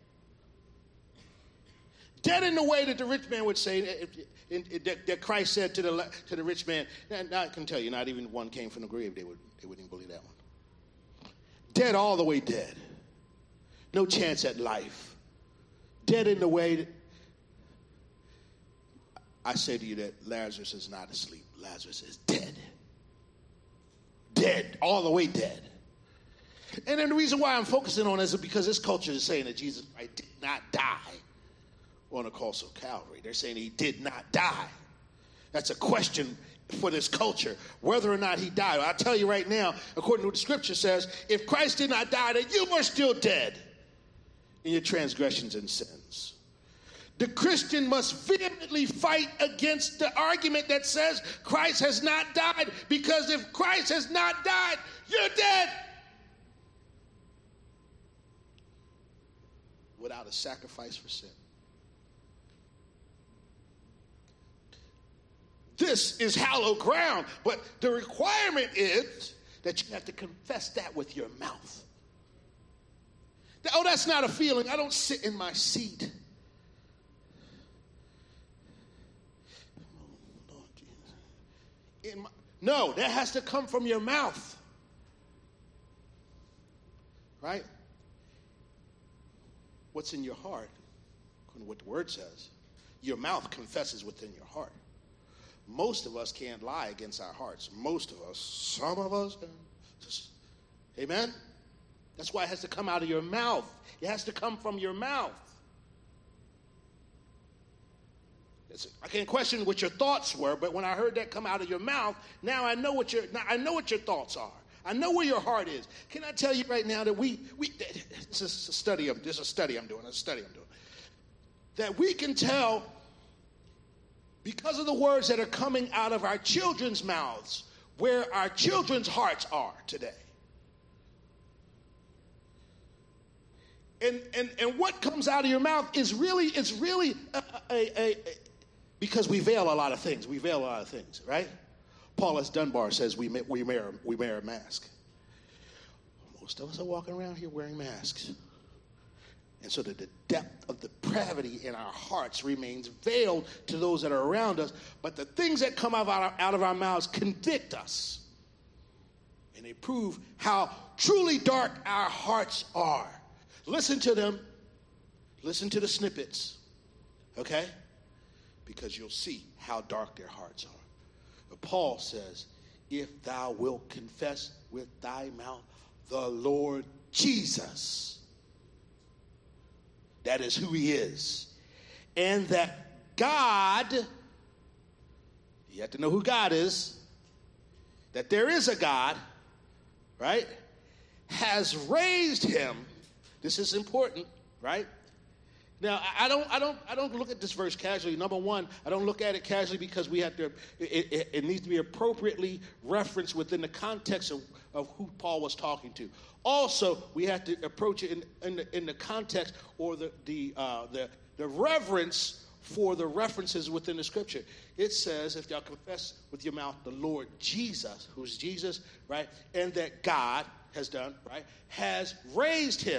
Dead in the way that the rich man would say, if, in, in, that, that Christ said to the to the rich man. And I can tell you, not even one came from the grave. They would they wouldn't even believe that one. Dead all the way dead. No chance at life. Dead in the way that I say to you that Lazarus is not asleep. Lazarus is dead. Dead, all the way dead. And then the reason why I'm focusing on this is because this culture is saying that Jesus Christ did not die on the cross of Calvary. They're saying he did not die. That's a question for this culture, whether or not he died. I'll tell you right now, according to what the scripture says, if Christ did not die, then you were still dead in your transgressions and sins. The Christian must vehemently fight against the argument that says Christ has not died, because if Christ has not died, you're dead. Without a sacrifice for sin. This is hallowed ground, but the requirement is that you have to confess that with your mouth. Oh, that's not a feeling. I don't sit in my seat. In my, No, that has to come from your mouth. Right? What's in your heart, according to what the word says, your mouth confesses within your heart. Most of us can't lie against our hearts. Most of us, some of us, just, amen? That's why it has to come out of your mouth. It has to come from your mouth. It's, I can't question what your thoughts were, but when I heard that come out of your mouth, now I know what your now I know what your thoughts are. I know where your heart is. Can I tell you right now that we we this is a study of this is a study I'm doing. It's a study I'm doing. That we can tell because of the words that are coming out of our children's mouths where our children's hearts are today. And and and what comes out of your mouth is really is really a, a, a, a because we veil a lot of things. We veil a lot of things, right? Paul S. Dunbar says we we wear we wear a mask. Most of us are walking around here wearing masks. And so that the depth of depravity in our hearts remains veiled to those that are around us. But the things that come out of our, out of our mouths convict us. And they prove how truly dark our hearts are. Listen to them. Listen to the snippets. Okay? Because you'll see how dark their hearts are. But Paul says, if thou wilt confess with thy mouth the Lord Jesus, that is who he is, and that God, you have to know who God is, that there is a God, right, has raised him. This is important, right? Now, I don't, I don't, I don't look at this verse casually. Number one, I don't look at it casually because we have to. It, it, it needs to be appropriately referenced within the context of, of who Paul was talking to. Also, we have to approach it in, in, the, in the context or the the, uh, the the reverence for the references within the Scripture. It says, "If thou confess with your mouth the Lord Jesus, who's Jesus, right, and that God has done, right, has raised him."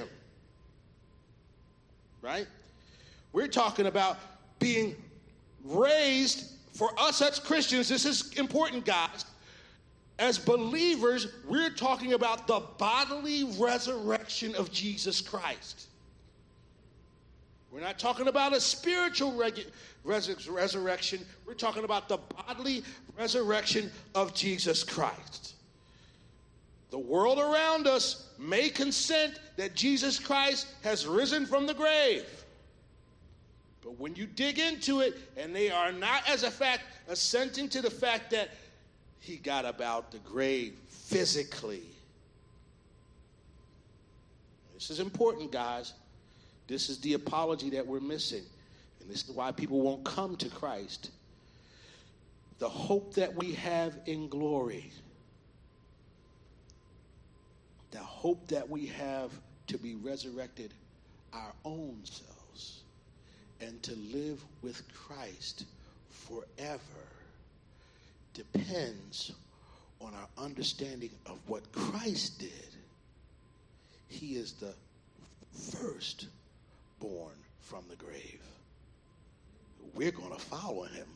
Right? We're talking about being raised. For us as Christians, this is important, guys. As believers, we're talking about the bodily resurrection of Jesus Christ. We're not talking about a spiritual regu- res- resurrection. We're talking about the bodily resurrection of Jesus Christ. The world around us may consent that Jesus Christ has risen from the grave. But when you dig into it, and they are not, as a fact, assenting to the fact that he got about the grave physically. This is important, guys. This is the apology that we're missing. And this is why people won't come to Christ. The hope that we have in glory. The hope that we have to be resurrected our own selves and to live with Christ forever depends on our understanding of what Christ did. He is the first born from the grave. We're going to follow him.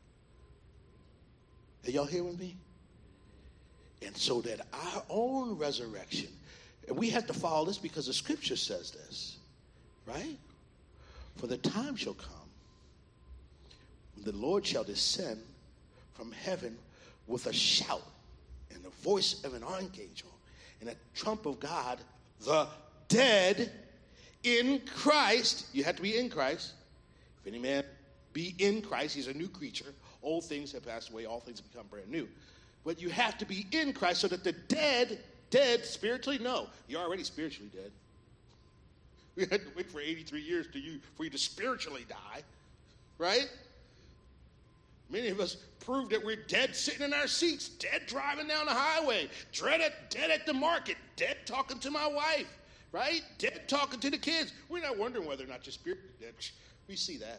Are y'all here with me? And so that our own resurrection, and we have to follow this because the Scripture says this, right? For the time shall come when the Lord shall descend from heaven with a shout and the voice of an archangel and a trump of God. The dead in Christ, you have to be in Christ. If any man be in Christ, he's a new creature. Old things have passed away, all things have become brand new. But you have to be in Christ so that the dead, dead spiritually, no, you're already spiritually dead. We had to wait for eighty-three years to you, for you to spiritually die, right? Many of us prove that we're dead sitting in our seats, dead driving down the highway, dead at, dead at the market, dead talking to my wife, right? Dead talking to the kids. We're not wondering whether or not you're spiritually dead. We see that.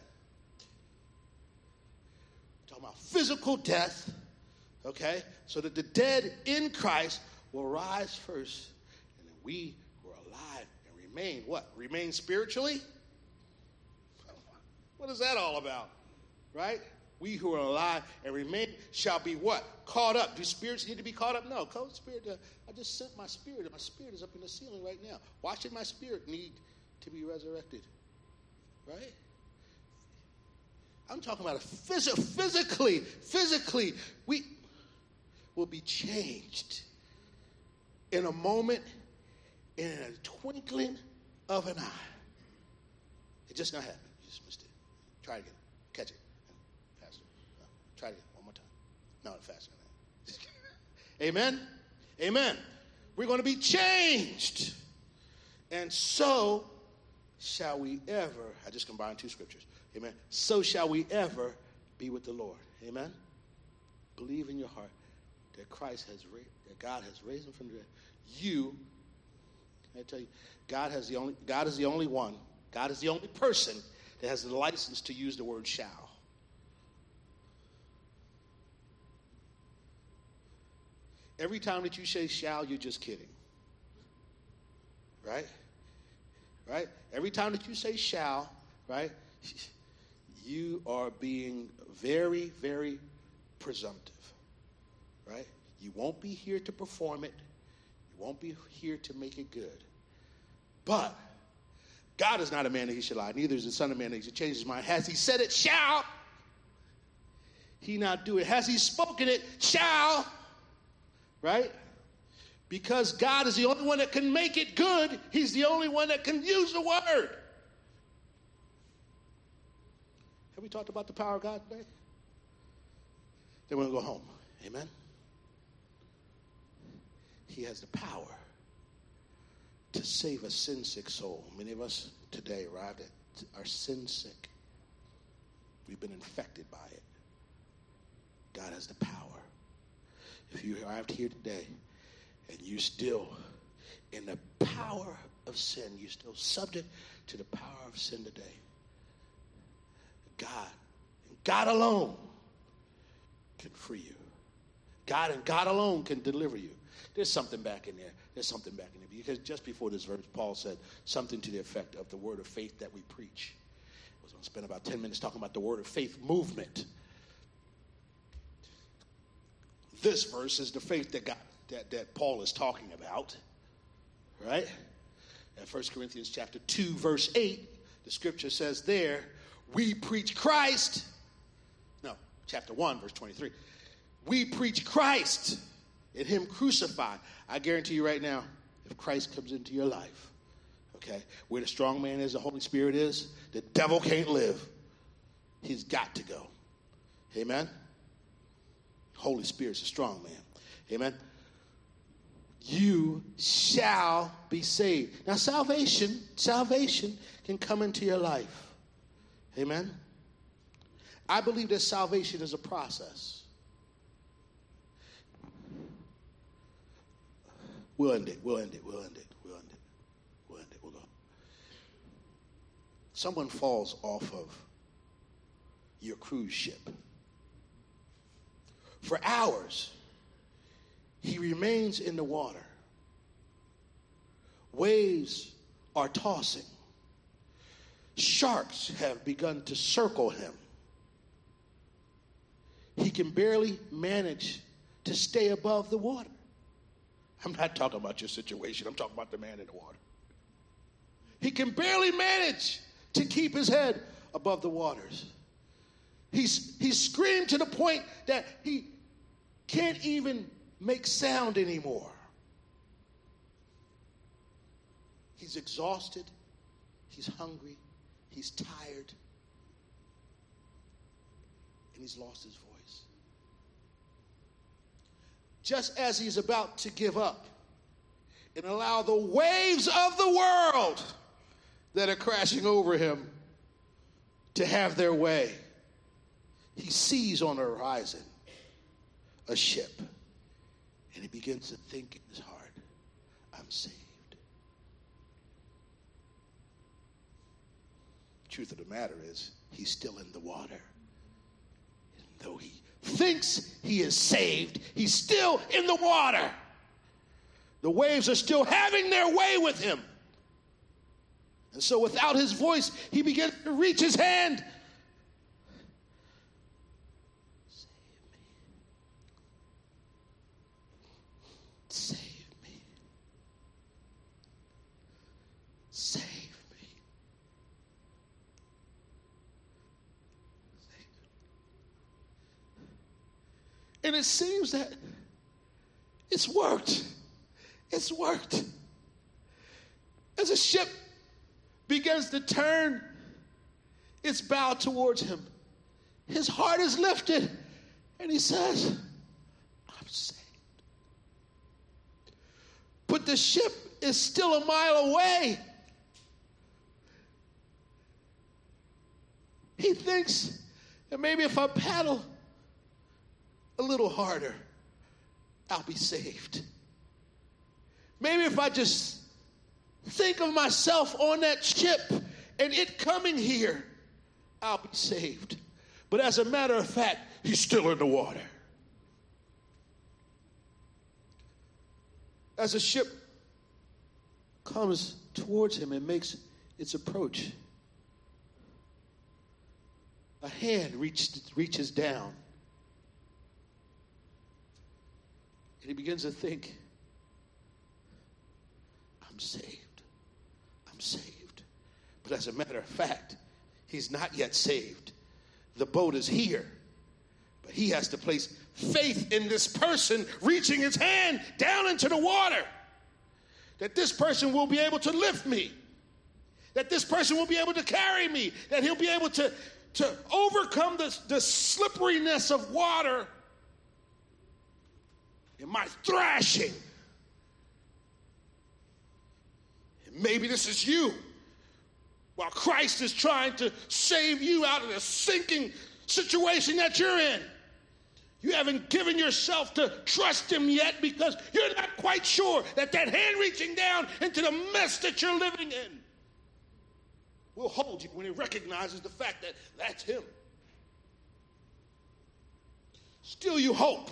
We're talking about physical death. Okay? So that the dead in Christ will rise first, and then we who are alive and remain, what? Remain spiritually? What is that all about? Right? we who are alive and remain shall be what? Caught up. Do spirits need to be caught up? No. Cold spirit, uh, I just sent my spirit, and my spirit is up in the ceiling right now. Why should my spirit need to be resurrected? Right? I'm talking about a phys- physically, physically, we will be changed in a moment, in a twinkling of an eye. It's just not happening. You just missed it. Try it again. Catch it. Faster. No. Try it again. One more time. No, faster than that. Amen? Amen. We're going to be changed. And so shall we ever, I just combined two scriptures. Amen. So shall we ever be with the Lord. Amen. Believe in your heart that Christ has raised, that God has raised him from the dead. You, I tell you, God has the only, God is the only one, God is the only person that has the license to use the word shall. Every time that you say shall, you're just kidding. Right? Right? Every time that you say shall, right? You are being very, very presumptive, right? You won't be here to perform it. You won't be here to make it good. But God is not a man that he should lie. Neither is the son of man that he should change his mind. Has he said it, shall he not do it? Has he spoken it, shall, right? Because God is the only one that can make it good. He's the only one that can use the word. Have we talked about the power of God today? Then we're going to go home. Amen? He has the power to save a sin-sick soul. Many of us today arrived at are sin-sick. We've been infected by it. God has the power. If you arrived here today and you're still in the power of sin, you're still subject to the power of sin today, God, and God alone can free you. God and God alone can deliver you. There's something back in there. There's something back in there. Because just before this verse, Paul said something to the effect of the word of faith that we preach. I was going to spend about ten minutes talking about the word of faith movement. This verse is the faith that God, that, that Paul is talking about. Right? In First Corinthians chapter two, verse eight, the scripture says there, we preach Christ. No, chapter one, verse twenty-three. We preach Christ and him crucified. I guarantee you right now, if Christ comes into your life, okay, where the strong man is, the Holy Spirit is, the devil can't live. He's got to go. Amen? Holy Spirit's a strong man. Amen? You shall be saved. Now, salvation, salvation can come into your life. Amen? I believe that salvation is a process. We'll end it. We'll end it. We'll end it. We'll end it. We'll end it. We'll go. Someone falls off of your cruise ship. For hours, he remains in the water. Waves are tossing. Sharks have begun to circle him. He can barely manage to stay above the water. I'm not talking about your situation. I'm talking about the man in the water. He can barely manage to keep his head above the waters. He's, he's screamed to the point that he can't even make sound anymore. He's exhausted. He's hungry. He's tired. And he's lost his voice. Just as he's about to give up and allow the waves of the world that are crashing over him to have their way, he sees on the horizon a ship, and he begins to think in his heart, I'm saved. Truth of the matter is, he's still in the water. And though he thinks he is saved, he's still in the water. The waves are still having their way with him. And so without his voice, he begins to reach his hand And it seems that it's worked. It's worked. As a ship begins to turn its bow towards him, his heart is lifted, and he says, I'm saved. But the ship is still a mile away. He thinks that maybe if I paddle a little harder, I'll be saved. Maybe if I just think of myself on that ship and it coming here, I'll be saved. But as a matter of fact, he's still in the water. As the ship comes towards him and makes its approach, a hand reached, reaches down. And he begins to think, I'm saved. I'm saved. But as a matter of fact, he's not yet saved. The boat is here. But he has to place faith in this person reaching his hand down into the water. That this person will be able to lift me. That this person will be able to carry me. That he'll be able to, to overcome the, the slipperiness of water in my thrashing. And maybe this is you. While Christ is trying to save you out of the sinking situation that you're in. You haven't given yourself to trust him yet because you're not quite sure that that hand reaching down into the mess that you're living in will hold you when it recognizes the fact that that's him. Still you hope.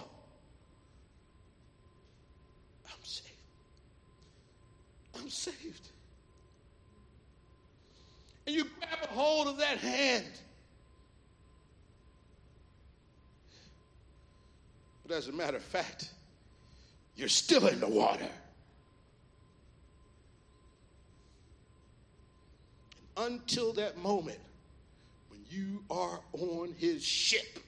I'm saved. I'm saved. And you grab a hold of that hand. But as a matter of fact, you're still in the water. And until that moment when you are on his ship,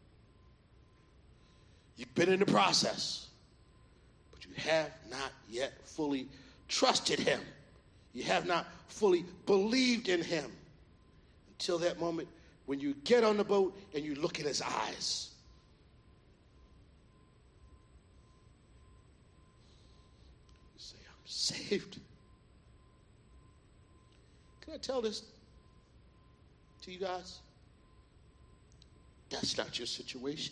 you've been in the process, but you have not yet fully trusted him. You have not fully believed in him until that moment when you get on the boat and you look in his eyes. You say, I'm saved. Can I tell this to you guys? That's not your situation.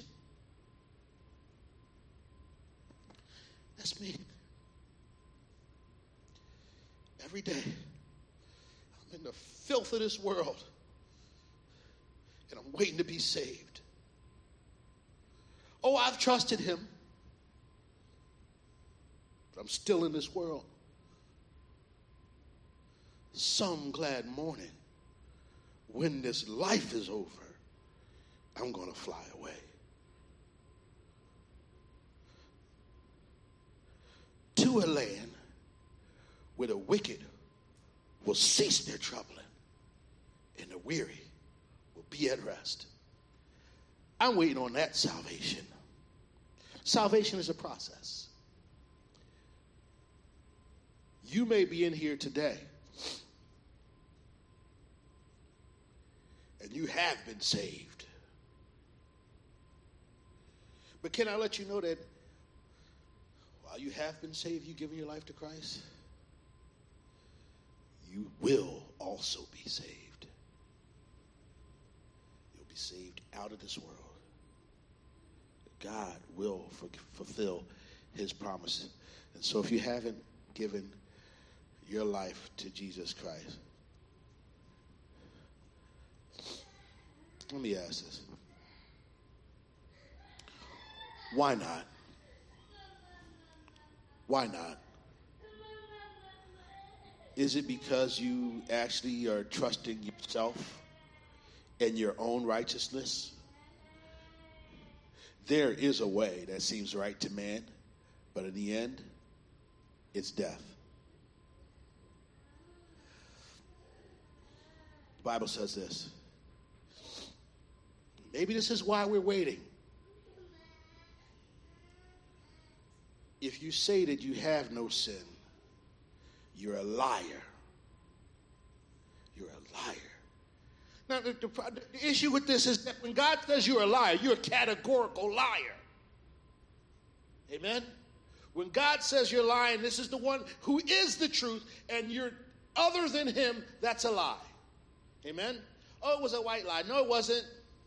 That's me. Every day, I'm in the filth of this world, and I'm waiting to be saved. Oh, I've trusted him, but I'm still in this world. Some glad morning, when this life is over, I'm going to fly away. To a land where the wicked will cease their troubling and the weary will be at rest. I'm waiting on that salvation. Salvation is a process. You may be in here today and you have been saved. But can I let you know that while you have been saved, you've given your life to Christ, you will also be saved. You'll be saved out of this world. God will f- fulfill his promises. And so if you haven't given your life to Jesus Christ, let me ask this. Why not? Why not? Is it because you actually are trusting yourself and your own righteousness? There is a way that seems right to man, but in the end, it's death. The Bible says this. Maybe this is why we're waiting. if you say that you have no sin, you're a liar. You're a liar. Now, the, the, the issue with this is that when God says you're a liar, you're a categorical liar. Amen? When God says you're lying, this is the one who is the truth, and you're other than him, that's a lie. Amen? Oh, it was a white lie. No, it wasn't.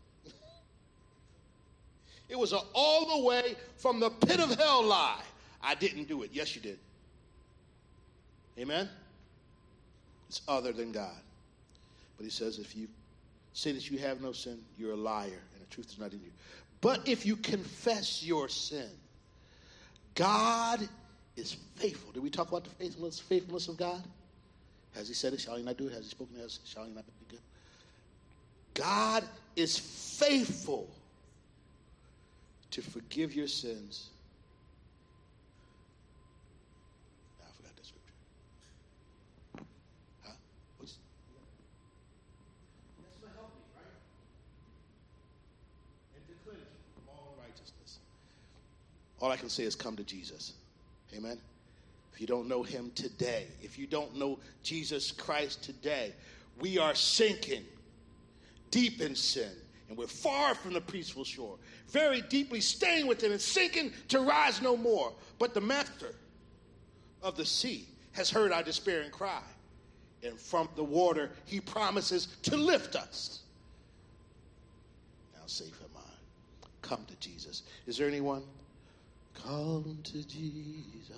It was an all the way from the pit of hell lie. I didn't do it. Yes, you did. Amen? It's other than God. But he says if you say that you have no sin, you're a liar, and the truth is not in you. But if you confess your sin, God is faithful. Did we talk about the faithfulness, faithfulness of God? Has he said it? Shall he not do it? Has he spoken it? Shall he not be good? God is faithful to forgive your sins. I forgot that scripture. Huh? What's, that's going to help me, right? And to cleanse you from all unrighteousness. All I can say is come to Jesus. Amen? If you don't know him today, if you don't know Jesus Christ today, we are sinking deep in sin. And we're far from the peaceful shore, very deeply staying with him and sinking to rise no more. But the master of the sea has heard our despairing cry. And from the water, he promises to lift us. Now safe am I. Come to Jesus. Is there anyone? Come to Jesus.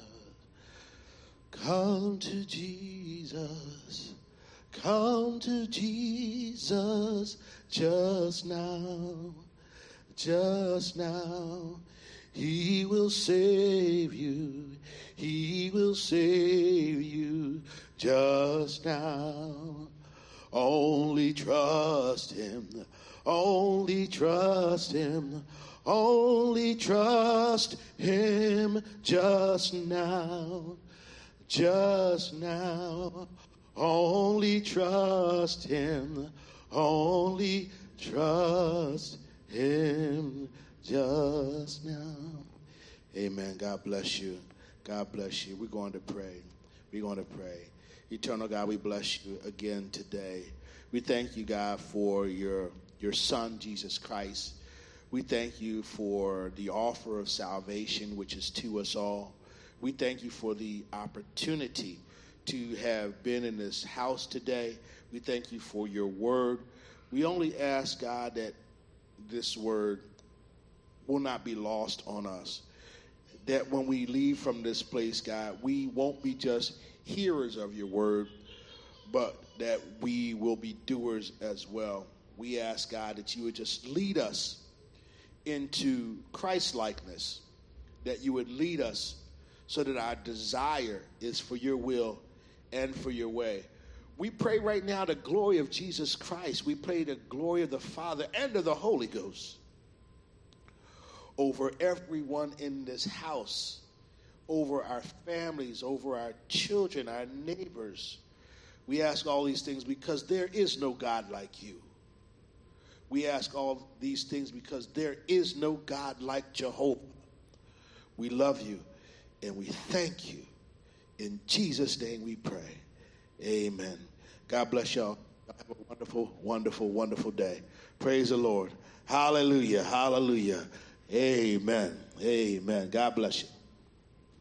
Come to Jesus. Come to Jesus just now, just now. He will save you. He will save you just now. Only trust him. Only trust him. Only trust him just now. Just now. Only trust him. Only trust him just now. Amen. God bless you. God bless you. We're going to pray. We're going to pray. Eternal God, we bless you again today. We thank you, God, for your, your son, Jesus Christ. We thank you for the offer of salvation, which is to us all. We thank you for the opportunity to have been in this house today. We thank you for your word. We only ask, God, that this word will not be lost on us. That when we leave from this place, God, we won't be just hearers of your word, but that we will be doers as well. We ask, God, that you would just lead us into Christ-likeness, that you would lead us so that our desire is for your will and for your way. We pray right now the glory of Jesus Christ. We pray the glory of the Father and of the Holy Ghost over everyone in this house, over our families, over our children, our neighbors. We ask all these things because there is no God like you. We ask all these things because there is no God like Jehovah. We love you and we thank you. In Jesus' name we pray. Amen. God bless y'all. Have a wonderful, wonderful, wonderful day. Praise the Lord. Hallelujah. Hallelujah. Amen. Amen. God bless you.